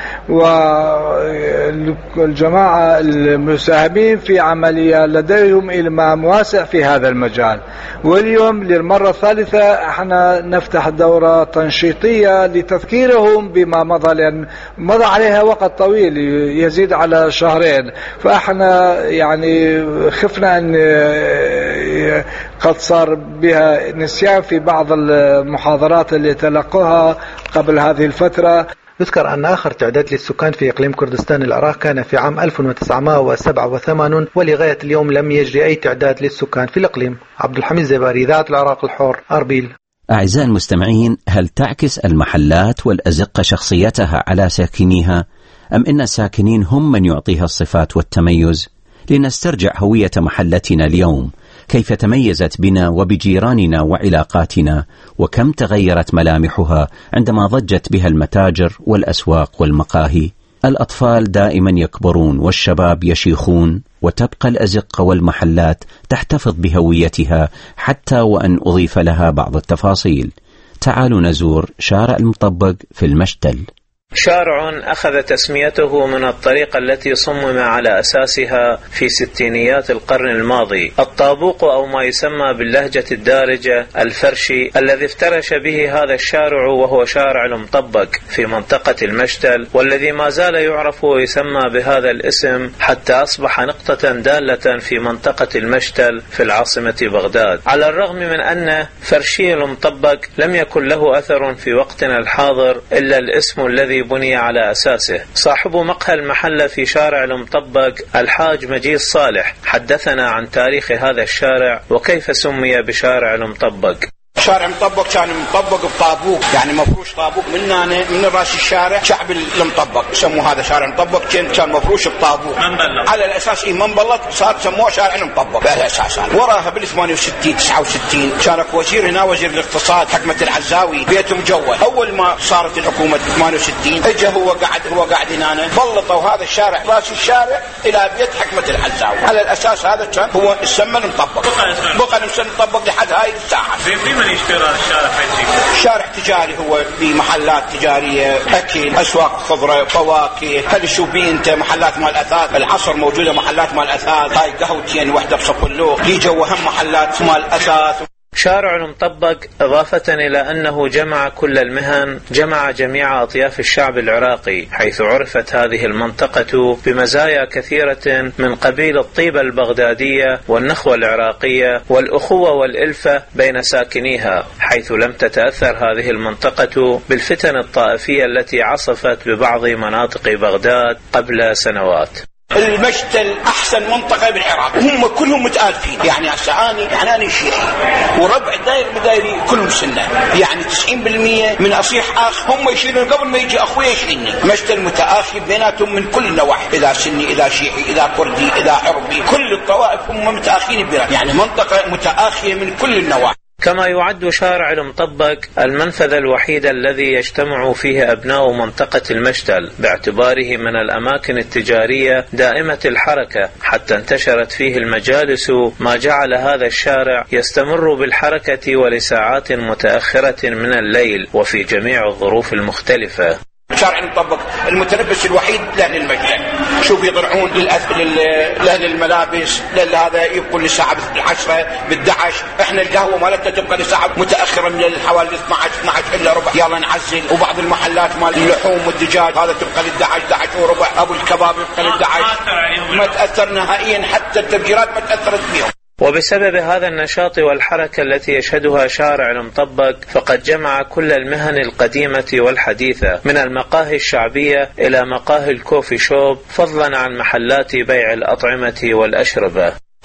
والجماعة المساهمين في عملية لديهم إلمام واسع في هذا المجال. واليوم للمرة الثالثة احنا نفتح دورة تنشيطية لتذكيرهم بما مضى، لأن مضى عليها وقت طويل يزيد على 2 شهر، فاحنا يعني خفنا أن قد صار بها نسيان في بعض المحاضرات اللي تلقوها قبل هذه الفترة. يذكر أن آخر تعداد للسكان في إقليم كردستان العراق كان في عام 1987، ولغاية اليوم لم يجري أي تعداد للسكان في الإقليم. عبد الحميد زباري، إذاعة العراق الحر، أربيل. أعزائي المستمعين، هل تعكس المحلات والأزقة شخصيتها على ساكنيها، أم إن الساكنين هم من يعطيها الصفات والتميز؟ لنسترجع هوية محلتنا اليوم، كيف تميزت بنا وبجيراننا وعلاقاتنا، وكم تغيرت ملامحها عندما ضجت بها المتاجر والأسواق والمقاهي. الأطفال دائما يكبرون والشباب يشيخون، وتبقى الأزقة والمحلات تحتفظ بهويتها حتى وأن أضيف لها بعض التفاصيل. تعالوا نزور شارع المطبق في المشتل. شارع أخذ تسميته من الطريقة التي صمم على أساسها في ستينيات القرن الماضي، الطابوق أو ما يسمى باللهجة الدارجة الفرشي، الذي افترش به هذا الشارع وهو شارع المطبق في منطقة المشتل، والذي ما زال يعرف ويسمى بهذا الاسم حتى أصبح نقطة دالة في منطقة المشتل في العاصمة بغداد. على الرغم من أن فرشي المطبق لم يكن له أثر في وقتنا الحاضر إلا الاسم الذي بني على أساسه. صاحب مقهى المحل في شارع المطبق الحاج مجيد صالح حدثنا عن تاريخ هذا الشارع وكيف سمي بشارع المطبق. شارع مطبق كان مطبق بطابوق، يعني مفروش طابوق من راس الشارع شعب المطبق، سموه هذا شارع مطبق، كان مفروش بطابوق على الاساس من بلط صار سموه شارع المطبق على اساس. وراها بال 68 69 شارك وزير هنا، وزير الاقتصاد حكمة العزاوي، بيته مجول. اول ما صارت الحكومه 68 اجى هو قاعد هنا، بلطوا هذا الشارع راس الشارع الى بيت حكمة العزاوي، على الاساس هذا كان هو السمى المطبق، بقى المطبق لحد هاي الساعه. شارع تجاري، هو في محلات تجارية، أكل، أسواق خضرة، فواكه. هل شو بي أنت محلات مال أثاث، العصر موجودة محلات مال أثاث، هاي قهوتين وحدة بصفلوه، لي جوا هم محلات مال أثاث. شارع المطبق إضافة إلى أنه جمع كل المهن، جمع جميع أطياف الشعب العراقي، حيث عرفت هذه المنطقة بمزايا كثيرة من قبيل الطيبة البغدادية والنخوة العراقية والأخوة والإلفة بين ساكنيها، حيث لم تتأثر هذه المنطقة بالفتن الطائفية التي عصفت ببعض مناطق بغداد قبل سنوات. المشتل أحسن منطقة بالعراق، وهم كلهم متآلفين، يعني أنا شيعي وربع داير بدايري كلهم سنة، يعني 90% من أصيح أخ هم يشيلون قبل ما يجي أخوي يشيلني. مشتل متآخي بيناتهم من كل النواحي، إذا سني إذا شيعي إذا كردي إذا عربي، كل الطوائف هم متآخين بيناتهم، يعني منطقة متآخية من كل النواحي. كما يعد شارع المطبق المنفذ الوحيد الذي يجتمع فيه أبناء منطقة المشتل، باعتباره من الأماكن التجارية دائمة الحركة، حتى انتشرت فيه المجالس، ما جعل هذا الشارع يستمر بالحركة ولساعات متأخرة من الليل وفي جميع الظروف المختلفة. شارع المطبق المتنفس الوحيد لأهل المشتل، شوف يضرعون لأهل الملابس، هذا يبقوا للساعة 10 11، احنا القهوة مالتنا تبقى لساعة متأخرة من حوالي 12 إلا ربع، يلا نعزل. وبعض المحلات مال اللحوم والدجاج هذا تبقى ل11 وربع، أبو الكباب يبقى ل11، ما تأثر نهائيا، حتى التفجيرات ما تأثرت فيهم. وبسبب هذا النشاط والحركة التي يشهدها شارع المطبق، فقد جمع كل المهن القديمة والحديثة، من المقاهي الشعبية إلى مقاهي الكوفي شوب، فضلا عن محلات بيع الأطعمة والأشربة.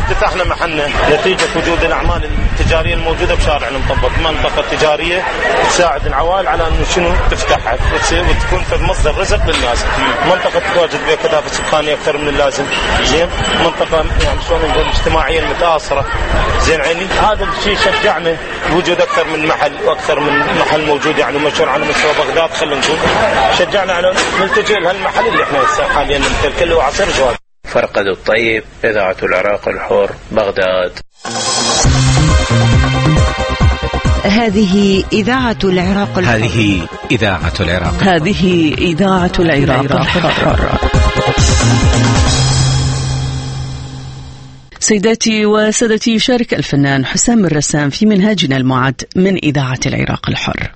افتتحنا محلنا نتيجة وجود الأعمال التجارية الموجودة بشارع المطبق، منطقة تجارية تساعد العوائل على أنه شنو تفتحها وتكون في مصدر رزق للناس. منطقة تتواجد بها كثافة سكانية أكثر من اللازم، زين، منطقة يعني شلون نقول اجتماعيا متآصرة، زين عيني. هذا الشيء شجعنا وجود أكثر من محل وأكثر من محل موجود يعني مشهور على مستوى بغداد، خلينا نقول شجعنا على نلتجئ لهالمحل اللي احنا حاليا نمتلكه اللي هو عصير جواد. فرقد الطيب، إذاعة العراق الحر، بغداد. هذه إذاعة العراق الحر. هذه إذاعة العراق. هذه إذاعة العراق الحر. سيداتي وسادتي، يشارك الفنان حسام الرسام في منهاجنا المعد من إذاعة العراق الحر.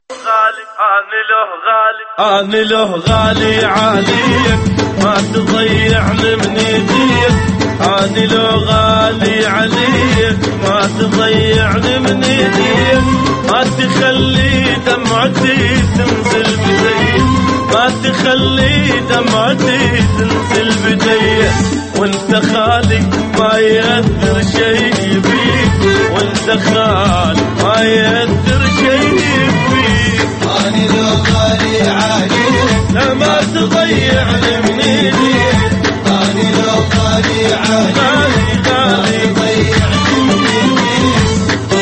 أنا له غالي عليك ما تضيعني من ايديك، أنا له غالي عليك ما تضيعني من ايديك، ما تخلي دمعتي تنزل بديك، ما تخلي دمعتي تنزل بديك، وانت خالي ما يأثر شيء بيك، وانت خالي ما يأثر شيء بيك. أنا لو غالي عليك لا ما تضيعني من ايديك، أنا لو غالي عليك غالي تضيعني من ايديك.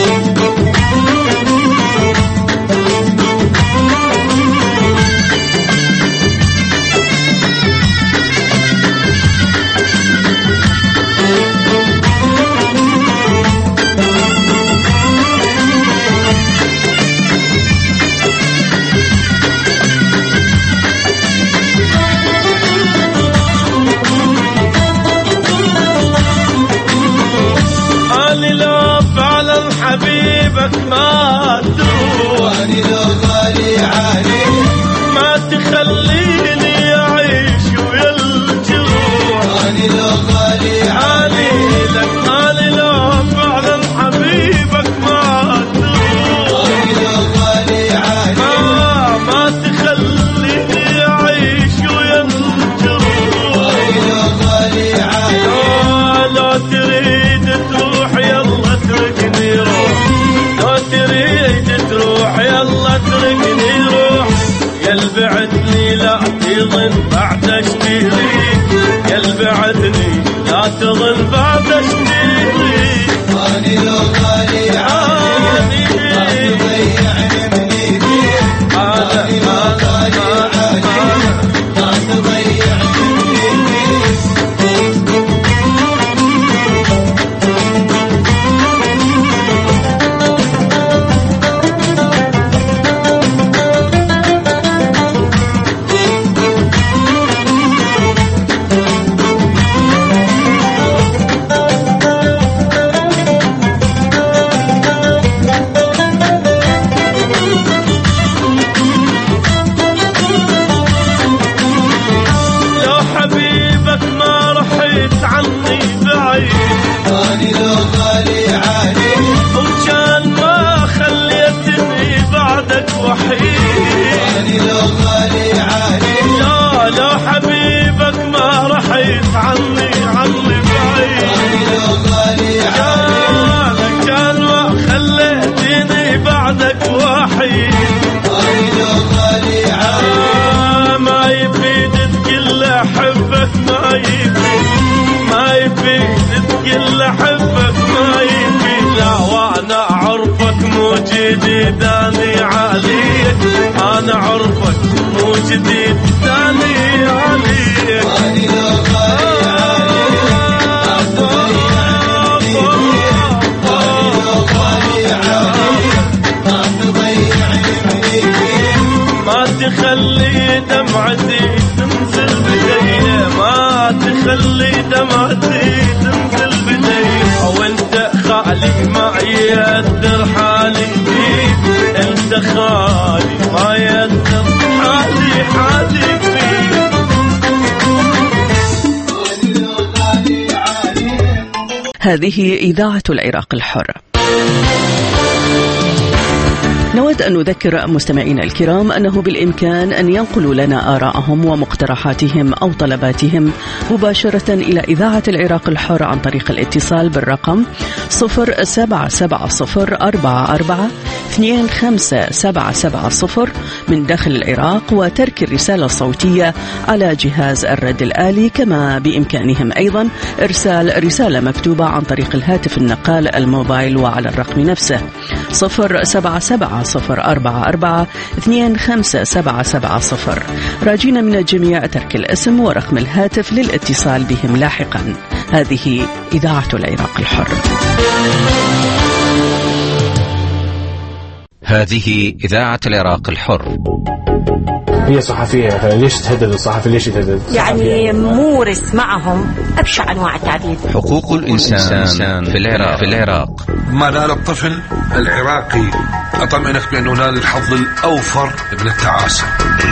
حبيبك ما تروح، أنا لو غالي عليك ما تخليني أعيش ويا الجروح، أنا لو غالي عليك أنا لو فعلا حبيبك ما تروح، أنا لو غالي عليك ما تخليني أعيش ويا الجروح، أنا لو غالي عليك لا تريد تروح يلا اتركني روح، لو تريد تروح يلا اتركني روح، يلبعدني لا تظن بعد اشتريك، يلبعدني لا تظن بعد اشتريك. أنا لو غالي عليك ما تضيعني من ايديك، أنا لو غالي عليك ما تضيعني من ايديك. جديد أنا عليك، أنا عرفك مو جديد ثاني عليك، أنا لو غالي عليك ما تضيعني من ايديك، ما تخلي دمعتي تنزل بديك، ما تخلي دمعتي تنزل بديك، وانت خالي ما يقدر حالي فيك، انت خالي ما يقدر حالي فيك. هذه إذاعة العراق الحر. نود أن نذكر مستمعينا الكرام أنه بالإمكان أن ينقلوا لنا آراءهم ومقترحاتهم أو طلباتهم مباشرة إلى إذاعة العراق الحر عن طريق الاتصال بالرقم 0770442570 من داخل العراق وترك الرسالة الصوتية على جهاز الرد الآلي، كما بإمكانهم أيضا إرسال رسالة مكتوبة عن طريق الهاتف النقال الموبايل وعلى الرقم نفسه 0770442570. راجين من الجميع ترك الاسم ورقم الهاتف للاتصال بهم لاحقا. هذه إذاعة العراق الحر. هذه إذاعة العراق الحر. هي صحفية، ليش تهدد الصحفي؟ ليش تهدد؟ يعني مورس معهم أبشع أنواع التعذيب. حقوق الإنسان في العراق. ما نال الطفل العراقي أطمئنك بأنه نال الحظ الأوفر من التعاسة.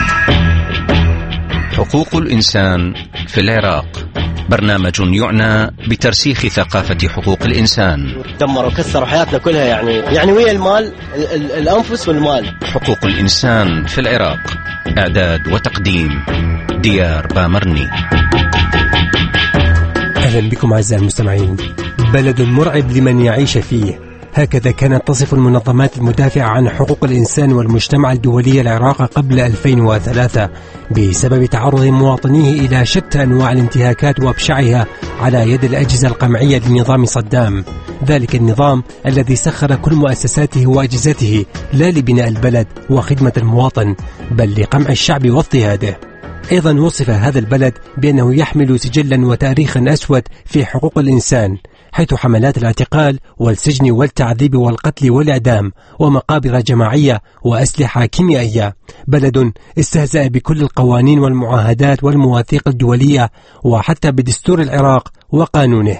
حقوق الإنسان في العراق، برنامج يعنى بترسيخ ثقافة حقوق الإنسان. دمروا كسروا حياتنا كلها، يعني ويا المال، الأنفس والمال. حقوق الإنسان في العراق، إعداد وتقديم ديار بامرني. أهلا بكم أعزائي المستمعين. بلد مرعب لمن يعيش فيه، هكذا كانت تصف المنظمات المدافعة عن حقوق الإنسان والمجتمع الدولي العراق قبل 2003 بسبب تعرض مواطنيه إلى شتى أنواع الانتهاكات وأبشعها على يد الأجهزة القمعية لنظام صدام، ذلك النظام الذي سخر كل مؤسساته وأجهزته لا لبناء البلد وخدمة المواطن بل لقمع الشعب واضطهاده. أيضا وصف هذا البلد بأنه يحمل سجلا وتاريخا أسود في حقوق الإنسان، حيث حملات الاعتقال والسجن والتعذيب والقتل والإعدام ومقابر جماعية وأسلحة كيميائية. بلد استهزأ بكل القوانين والمعاهدات والمواثيق الدولية وحتى بدستور العراق وقانونه.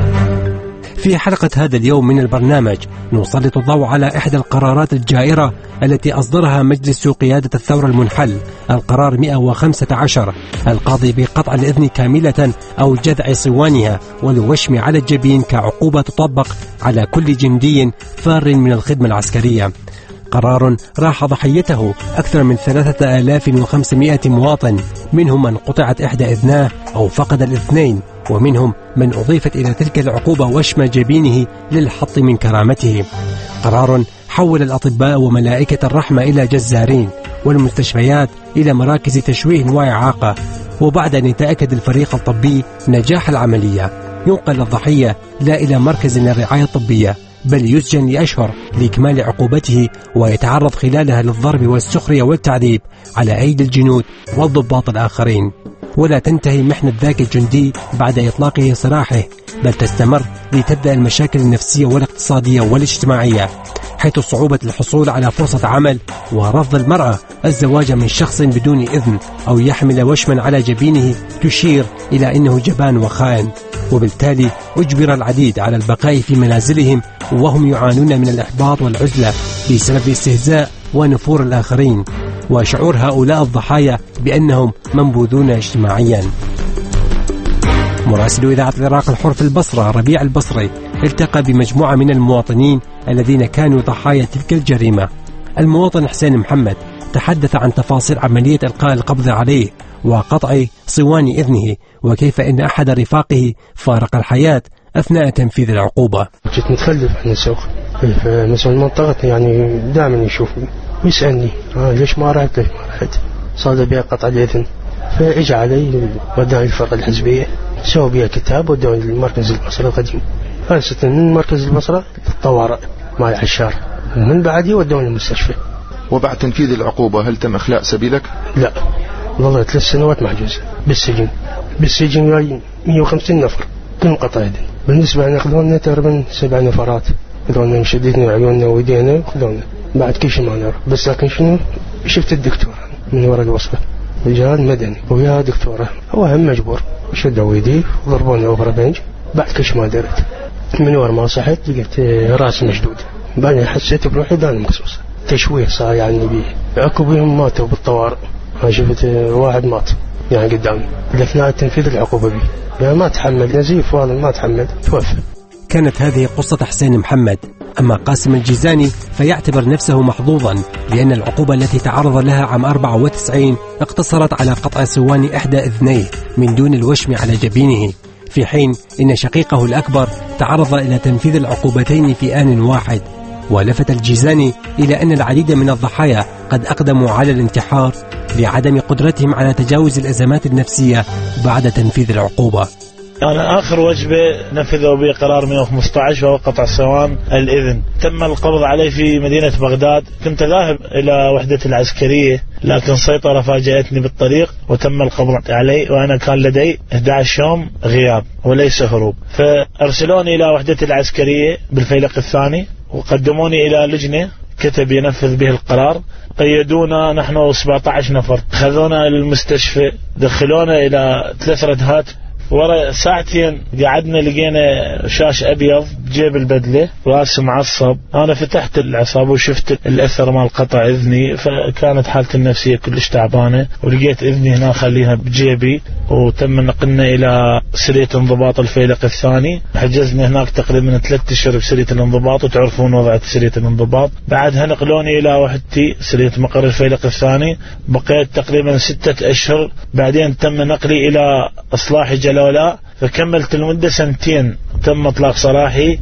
في حلقة هذا اليوم من البرنامج نسلط الضوء على إحدى القرارات الجائرة التي أصدرها مجلس قيادة الثورة المنحل، القرار 115 القاضي بقطع الإذن كاملة أو جذع صوانها والوشم على الجبين كعقوبة تطبق على كل جندي فار من الخدمة العسكرية. قرار راح ضحيته أكثر من 3500 مواطن، منهم من قطعت إحدى إذناه أو فقد الاثنين، ومنهم من أضيفت إلى تلك العقوبة وشم جبينه للحط من كرامته. قرار حول الأطباء وملائكة الرحمة إلى جزارين والمستشفيات إلى مراكز تشويه وإعاقة، وبعد أن يتأكد الفريق الطبي نجاح العملية ينقل الضحية لا إلى مركز للرعاية الطبية بل يسجن لأشهر لإكمال عقوبته ويتعرض خلالها للضرب والسخرية والتعذيب على أيدي الجنود والضباط الآخرين. ولا تنتهي محنة ذاك الجندي بعد إطلاقه سراحه، بل تستمر لتبدأ المشاكل النفسية والاقتصادية والاجتماعية، حيث صعوبة الحصول على فرصة عمل ورفض المرأة الزواج من شخص بدون إذن أو يحمل وشما على جبينه تشير إلى أنه جبان وخائن، وبالتالي أجبر العديد على البقاء في منازلهم وهم يعانون من الإحباط والعزلة بسبب استهزاء ونفور الآخرين وشعور هؤلاء الضحايا بأنهم منبوذون اجتماعيا. مراسل إذاعة العراق الحر في البصرة ربيع البصري التقى بمجموعة من المواطنين الذين كانوا ضحايا تلك الجريمة. المواطن حسين محمد تحدث عن تفاصيل عملية إلقاء القبض عليه وقطع صوان إذنه، وكيف أن أحد رفاقه فارق الحياة أثناء تنفيذ العقوبة. كنت متخلف عن السوق، فمسؤول المنطقة يعني دائما يشوفني ويسألني ليش ما رحت صار بها قطع الإذن، فإجى علي وداني الفرقة الحزبية سووا بها كتاب ودوني المركز البصرة القديم، فلست من مركز البصرة للطوارئ مع العشار، من بعدي ودوني المستشفى. وبعد تنفيذ العقوبة هل تم إخلاء سبيلك؟ لا، والله 3 سنوات محجوز بالسجن 150 نفر كل قطع يدين. بالنسبة لنا خذونا تقريبا 7 نفرات، خذونا مشددنا عيوننا ويدينا خذونا بعد كل شيء ما نعرف، بس لكن شنو شفت الدكتور من وراء الوصفة الجهاز مدني ويا دكتورة هو هم مجبور شدوا يدي وضربونا أوفر بنج، بعد كل شيء ما درت من ورا ما صحت لقيت راسي مشدود، بعدين حسيت بروحي داني مقصوصة تشويه صار يعني بيه، اكو بيهم ماتوا بالطوارئ، شفت واحد مات يعني قدامي اثناء تنفيذ العقوبة بيه، يعني ما تحمل نزيف والله ما تحمل توفى. كانت هذه قصة حسين محمد أما قاسم الجيزاني فيعتبر نفسه محظوظا لأن العقوبة التي تعرض لها عام 94 اقتصرت على قطع صوان إحدى أذنيه من دون الوشم على جبينه، في حين إن شقيقه الأكبر تعرض إلى تنفيذ العقوبتين في آن واحد. ولفت الجيزاني إلى أن العديد من الضحايا قد أقدموا على الانتحار لعدم قدرتهم على تجاوز الأزمات النفسية بعد تنفيذ العقوبة. أنا آخر وجبة نفذوا به قرار 115 وهو قطع صوان الإذن، تم القبض عليه في مدينة بغداد. كنت ذاهب إلى وحدة العسكرية لكن سيطرة فاجأتني بالطريق وتم القبض علي، وأنا كان لدي 11 يوم غياب وليس هروب. فأرسلوني إلى وحدة العسكرية بالفيلق الثاني وقدموني إلى لجنة كتب ينفذ به القرار. قيدونا نحن 17 نفر، خذونا إلى المستشفى، دخلونا إلى 3 ردهات. ورا ساعتين قعدنا لقينا شاش أبيض بجيب البدلة، راسي معصب. أنا فتحت العصابة وشفت الأثر مال قطع إذني، فكانت حالتي النفسية كلش تعبانة، ولقيت إذني هنا خليها بجيبي. وتم نقلنا إلى سرية انضباط الفيلق الثاني، حجزنا هناك تقريبا 3 أشهر بسرية الانضباط، وتعرفون وضع سرية الانضباط. بعدها نقلوني إلى وحدتي سرية مقر الفيلق الثاني، بقيت تقريبا 6 أشهر. بعدين تم نقلي إلى إصلاح جلولاء، فكملت المدة 2 تم اطلاق سراحي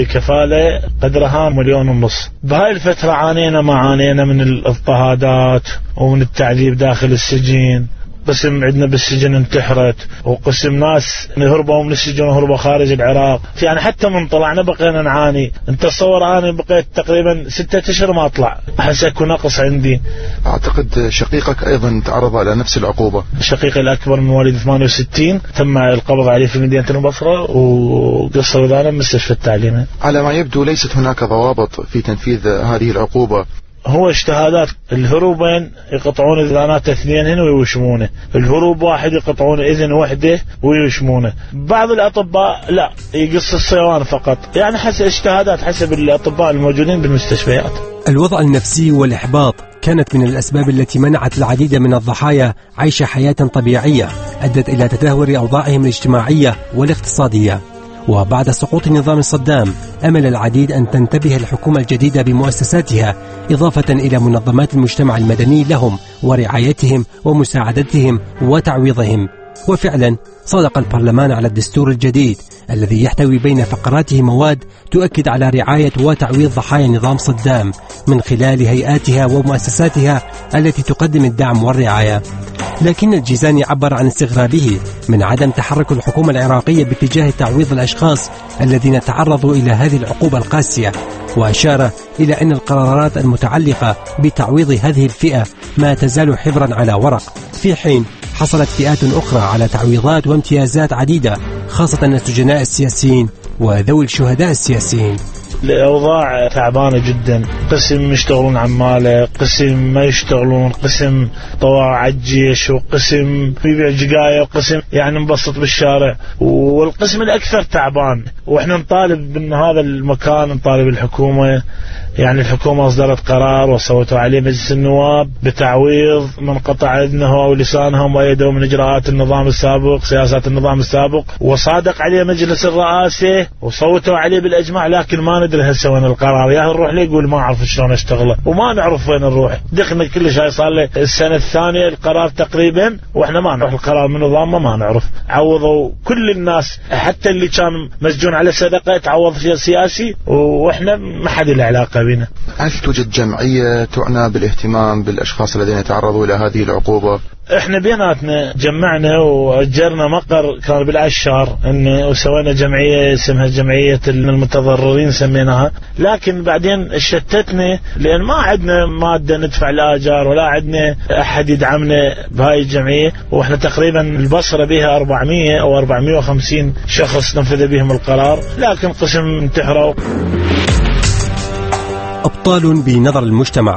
بكفالة قدرها 1.5 مليون. بهاي الفترة عانينا ما عانينا من الاضطهادات ومن التعذيب داخل السجن. قسم عندنا بالسجن انتحرت، وقسم ناس هربوا من السجن وهربوا خارج العراق. يعني حتى من طلعنا بقينا نعاني. انت تصور انا بقيت تقريبا 6 أشهر ما اطلع، احس اكو نقص عندي. اعتقد شقيقك ايضا تعرض على نفس العقوبة. شقيقي الاكبر من مواليد 68 تم القبض عليه في مدينة البصرة وقصر ودانا مستشفى التعليمي. على ما يبدو ليست هناك ضوابط في تنفيذ هذه العقوبة. هو اجتهادات. الهروبين يقطعون اذانات 2 هنا ويوشمونه، الهروب 1 يقطعون اذن 1 ويوشمونه. بعض الاطباء لا يقص الصيوان فقط، يعني حسب اجتهادات حسب الاطباء الموجودين بالمستشفيات. الوضع النفسي والإحباط كانت من الأسباب التي منعت العديد من الضحايا عيش حياة طبيعية أدت إلى تدهور أوضاعهم الاجتماعية والاقتصادية. وبعد سقوط نظام صدام أمل العديد أن تنتبه الحكومة الجديدة بمؤسساتها، إضافة إلى منظمات المجتمع المدني لهم ورعايتهم ومساعدتهم وتعويضهم. وفعلا صادق البرلمان على الدستور الجديد الذي يحتوي بين فقراته مواد تؤكد على رعاية وتعويض ضحايا نظام صدام من خلال هيئاتها ومؤسساتها التي تقدم الدعم والرعاية. لكن الجيزاني عبر عن استغرابه من عدم تحرك الحكومة العراقية باتجاه تعويض الأشخاص الذين تعرضوا إلى هذه العقوبة القاسية، وأشار إلى أن القرارات المتعلقة بتعويض هذه الفئة ما تزال حبرا على ورق، في حين حصلت فئات أخرى على تعويضات وامتيازات عديدة، خاصة السجناء السياسيين وذوي الشهداء السياسيين. الأوضاع تعبانة جدا، قسم يشتغلون عمالة، قسم ما يشتغلون، قسم طواع على الجيش، وقسم يبيع جقاية، وقسم يعني مبسط بالشارع، والقسم الأكثر تعبان. وإحنا نطالب من هذا المكان، نطالب الحكومة، يعني الحكومة أصدرت قرار وصوتوا عليه مجلس النواب بتعويض من قطع إذنه أو لسانهم ويدهم من إجراءات النظام السابق، سياسات النظام السابق، وصادق عليه مجلس الرئاسة وصوتوا عليه بالأجماع. لكن ما ندري هسه وين القرار، يا نروح ليه يقول ما أعرف شلون أشتغله، وما نعرف وين نروح. دخلنا كل شيء صار له السنة الثانية القرار تقريبا، وإحنا ما نروح القرار من نظام ما نعرف. عوضوا كل الناس، حتى اللي كان مسجون على صدقة تعوض فيها سياسي، وإحنا ما حد له علاقة بنا. هل توجد جمعية تعنى بالاهتمام بالأشخاص الذين يتعرضوا إلى هذه العقوبة؟ احنا بيناتنا جمعنا واجرنا مقر كان بالعشار وسوينا جمعية اسمها جمعية المتضررين سميناها. لكن بعدين شتتنا لان ما عندنا مادة ندفع الآجار ولا عندنا احد يدعمنا بهاي الجمعية. واحنا تقريبا البصرة بها 400 او 450 شخص نفذ بهم القرار، لكن قسم انتحروا. أبطال بنظر المجتمع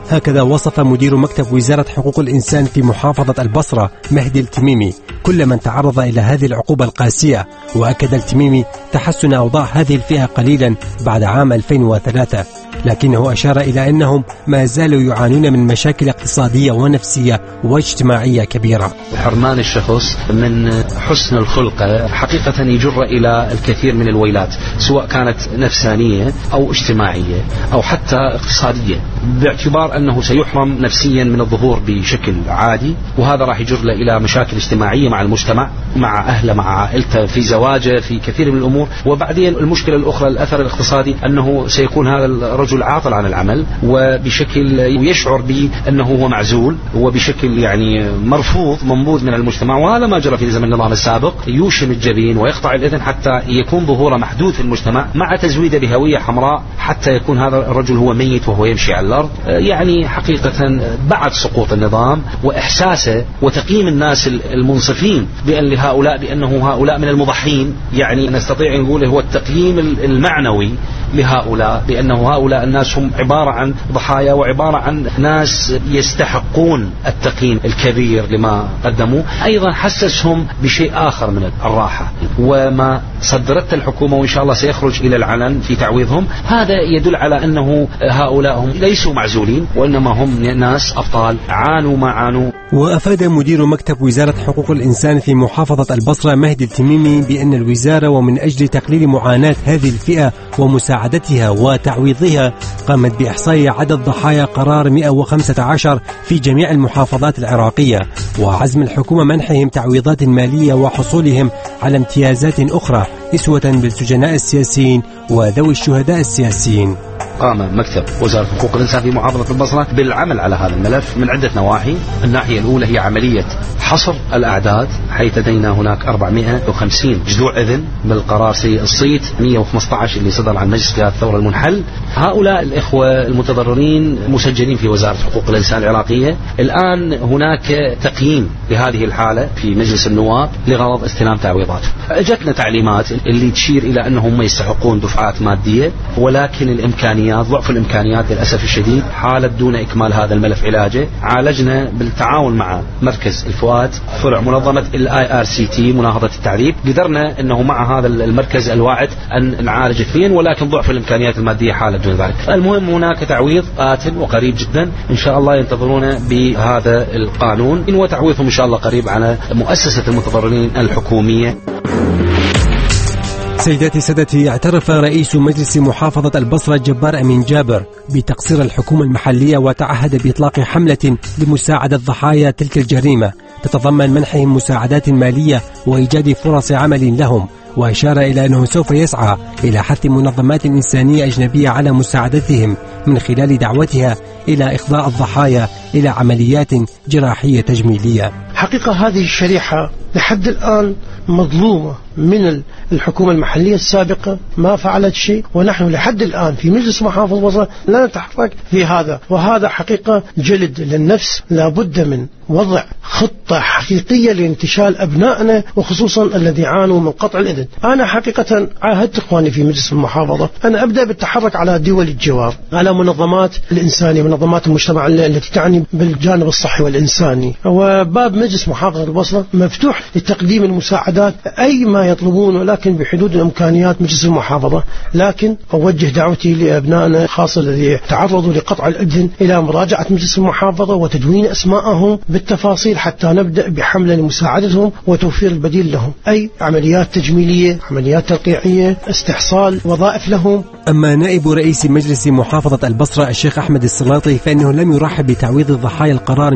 هكذا وصف مدير مكتب وزارة حقوق الإنسان في محافظة البصرة مهدي التميمي كل من تعرض إلى هذه العقوبة القاسية. وأكد التميمي تحسن أوضاع هذه الفئة قليلا بعد عام 2003، لكنه أشار إلى أنهم ما زالوا يعانون من مشاكل اقتصادية ونفسية واجتماعية كبيرة. حرمان الشخص من حسن الخلق حقيقة يجر إلى الكثير من الويلات، سواء كانت نفسانية أو اجتماعية أو حتى اقتصادية، باعتبار أنه سيحرم نفسيا من الظهور بشكل عادي، وهذا راح يجر له إلى مشاكل اجتماعية مع المجتمع، مع أهله، مع عائلته، في زواجه، في كثير من الأمور. وبعدين المشكلة الأخرى الأثر الاقتصادي، أنه سيكون هذا الرجل عاطل عن العمل وبشكل يشعر به أنه هو معزول وبشكل يعني مرفوض منبوذ من المجتمع. وهذا ما جرى في زمن النظام السابق، يوشم الجبين ويقطع الإذن حتى يكون ظهوره محدود في المجتمع، مع تزويده بهوية حمراء حتى يكون هذا الرجل هو ميت وهو يمشي على الأرض. يعني حقيقة بعد سقوط النظام وإحساسه وتقييم الناس المنصفين بأن لهؤلاء بأنه هؤلاء من المضحين، يعني نستطيع أن نقول هو التقييم المعنوي لهؤلاء بأنه هؤلاء الناس هم عبارة عن ضحايا وعبارة عن ناس يستحقون التقييم الكبير لما قدموا. أيضا حسسهم بشيء آخر من الراحة، وما صدرته الحكومة وإن شاء الله سيخرج إلى العلن في تعويضهم، هذا يدل على أنه هؤلاء هم ليسوا معزولين وإنما هم ناس أبطال عانوا ما عانوا. وأفاد مدير مكتب وزارة حقوق الإنسان في محافظة البصرة مهدي التميمي بأن الوزارة ومن أجل تقليل معاناة هذه الفئة ومساعدتها وتعويضها قامت بإحصاء عدد ضحايا قرار 115 في جميع المحافظات العراقية، وعزم الحكومة منحهم تعويضات مالية وحصولهم على امتيازات أخرى أسوة بالسجناء السياسيين وذوي الشهداء السياسيين. قام مكتب وزارة حقوق الإنسان في محافظة البصرة بالعمل على هذا الملف من عدة نواحي. الناحية الأولى هي عملية حصر الأعداد، حيث لدينا هناك 450 جذوع إذن بالقرار سيء الصيت 115 اللي صدر عن مجلس قيادة الثورة المنحل. هؤلاء الإخوة المتضررين مسجلين في وزارة حقوق الإنسان العراقية. الآن هناك تقييم لهذه الحالة في مجلس النواب لغرض استلام تعويضات. أجتنا تعليمات اللي تشير إلى أنهم ما يستحقون دفعات مادية، ولكن الإمكانيات ضعف الإمكانيات للأسف الشديد حالت دون إكمال هذا الملف علاجه. عالجنا بالتعاون مع مركز الفؤاد فرع منظمة الIRCT مناهضة التعذيب، قدرنا أنه مع هذا المركز الواعد أن نعالج اثنين، ولكن ضعف الإمكانيات المادية حالت دون ذلك. المهم هناك تعويض آت وقريب جدا إن شاء الله، ينتظرون بهذا القانون وتعويضهم إن شاء الله قريب على مؤسسة المتضررين الحكومية. سيداتي سادتي، اعترف رئيس مجلس محافظة البصرة جبار أمين جابر بتقصير الحكومة المحلية، وتعهد بإطلاق حملة لمساعدة ضحايا تلك الجريمة تتضمن منحهم مساعدات مالية وإيجاد فرص عمل لهم، وأشار إلى أنه سوف يسعى إلى حث منظمات إنسانية أجنبية على مساعدتهم من خلال دعوتها إلى إخضاع الضحايا إلى عمليات جراحية تجميلية. حقيقة هذه الشريحة لحد الآن مظلومة من الحكومة المحلية السابقة، ما فعلت شيء، ونحن لحد الآن في مجلس محافظ البصرة لا نتحرك في هذا، وهذا حقيقة جلد للنفس. لابد من وضع خطة حقيقية لانتشال أبنائنا وخصوصا الذي عانوا من قطع الإذن. أنا حقيقة عاهدت إخواني في مجلس المحافظة أن أبدأ بالتحرك على دول الجوار، على منظمات الإنسانية، منظمات المجتمع التي تعني بالجانب الصحي والإنساني، وباب مجلس محافظة البصرة مفتوح لتقديم المساعدات أي ما يطلبون، ولكن بحدود الإمكانيات مجلس المحافظة. لكن أوجه دعوتي لأبنائنا خاصة الذين تعرضوا لقطع الإذن إلى مراجعة مجلس المحافظة وتدوين أسماءهم بالتفاصيل حتى نبدأ بحملة لمساعدتهم وتوفير البديل لهم، أي عمليات تجميلية، عمليات تلقيحية، استحصال وظائف لهم. أما نائب رئيس مجلس محافظة البصرة الشيخ أحمد السلاطي فإنه لم يرحب بتعويض ضحايا القرار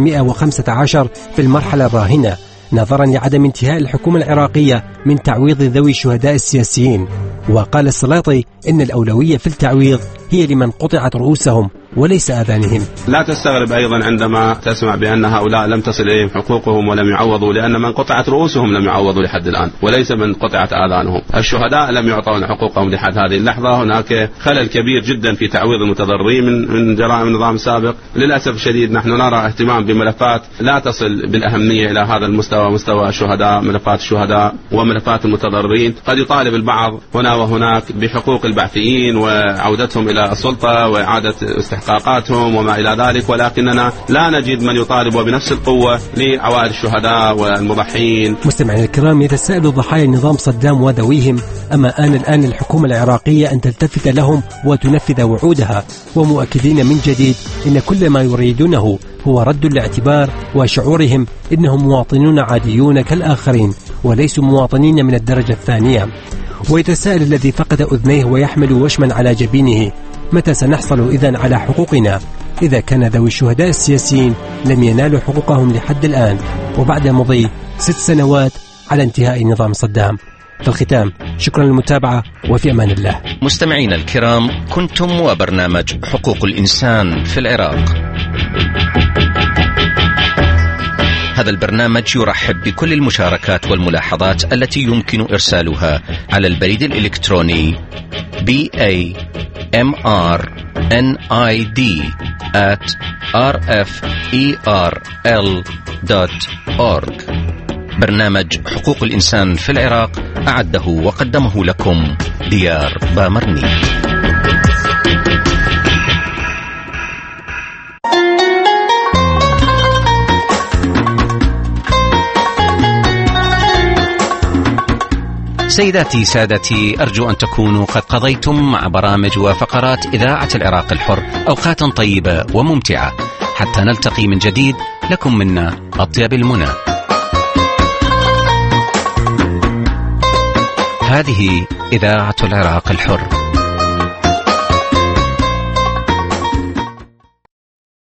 115 في المرحلة الراهنة، نظرا لعدم انتهاء الحكومة العراقية من تعويض ذوي الشهداء السياسيين. وقال السلاطي إن الأولوية في التعويض هي لمن قطعت رؤوسهم وليس آذانهم. لا تستغرب أيضا عندما تسمع بأن هؤلاء لم تصل إليهم حقوقهم ولم يعوضوا، لأن من قطعت رؤوسهم لم يعوضوا لحد الآن، وليس من قطعت آذانهم. الشهداء لم يعطون حقوقهم لحد هذه اللحظة. هناك خلل كبير جدا في تعويض المتضررين من جرائم النظام السابق. للأسف الشديد نحن نرى اهتمام بملفات لا تصل بالأهمية إلى هذا المستوى، مستوى الشهداء، ملفات الشهداء وملفات المتضررين. قد يطالب البعض هنا وهناك بحقوق البعثيين وعودتهم إلى السلطة وإعادة استحقاق واستحقاقاتهم وما إلى ذلك، ولكننا لا نجد من يطالب بنفس القوة لعوائل الشهداء والمضحين. مستمعينا الكرام، يتساءل ضحايا نظام صدام وذويهم: أما آن الآن الحكومة العراقية أن تلتفت لهم وتنفذ وعودها، ومؤكدين من جديد إن كل ما يريدونه هو رد الاعتبار وشعورهم إنهم مواطنون عاديون كالآخرين وليسوا مواطنين من الدرجة الثانية. ويتساءل الذي فقد أذنيه ويحمل وشما على جبينه: متى سنحصل إذن على حقوقنا إذا كان ذوي الشهداء السياسيين لم ينالوا حقوقهم لحد الآن وبعد مضي 6 سنوات على انتهاء نظام صدام؟ في الختام، شكرا للمتابعة وفي أمان الله. مستمعينا الكرام، كنتم وبرنامج حقوق الإنسان في العراق. هذا البرنامج يرحب بكل المشاركات والملاحظات التي يمكن إرسالها على البريد الإلكتروني bamrid@rferl.org. برنامج حقوق الإنسان في العراق أعده وقدمه لكم ديار بامرني. سيداتي سادتي، أرجو أن تكونوا قد قضيتم مع برامج وفقرات إذاعة العراق الحر أوقاتا طيبة وممتعة، حتى نلتقي من جديد. لكم منا أطيب المنى. هذه إذاعة العراق الحر.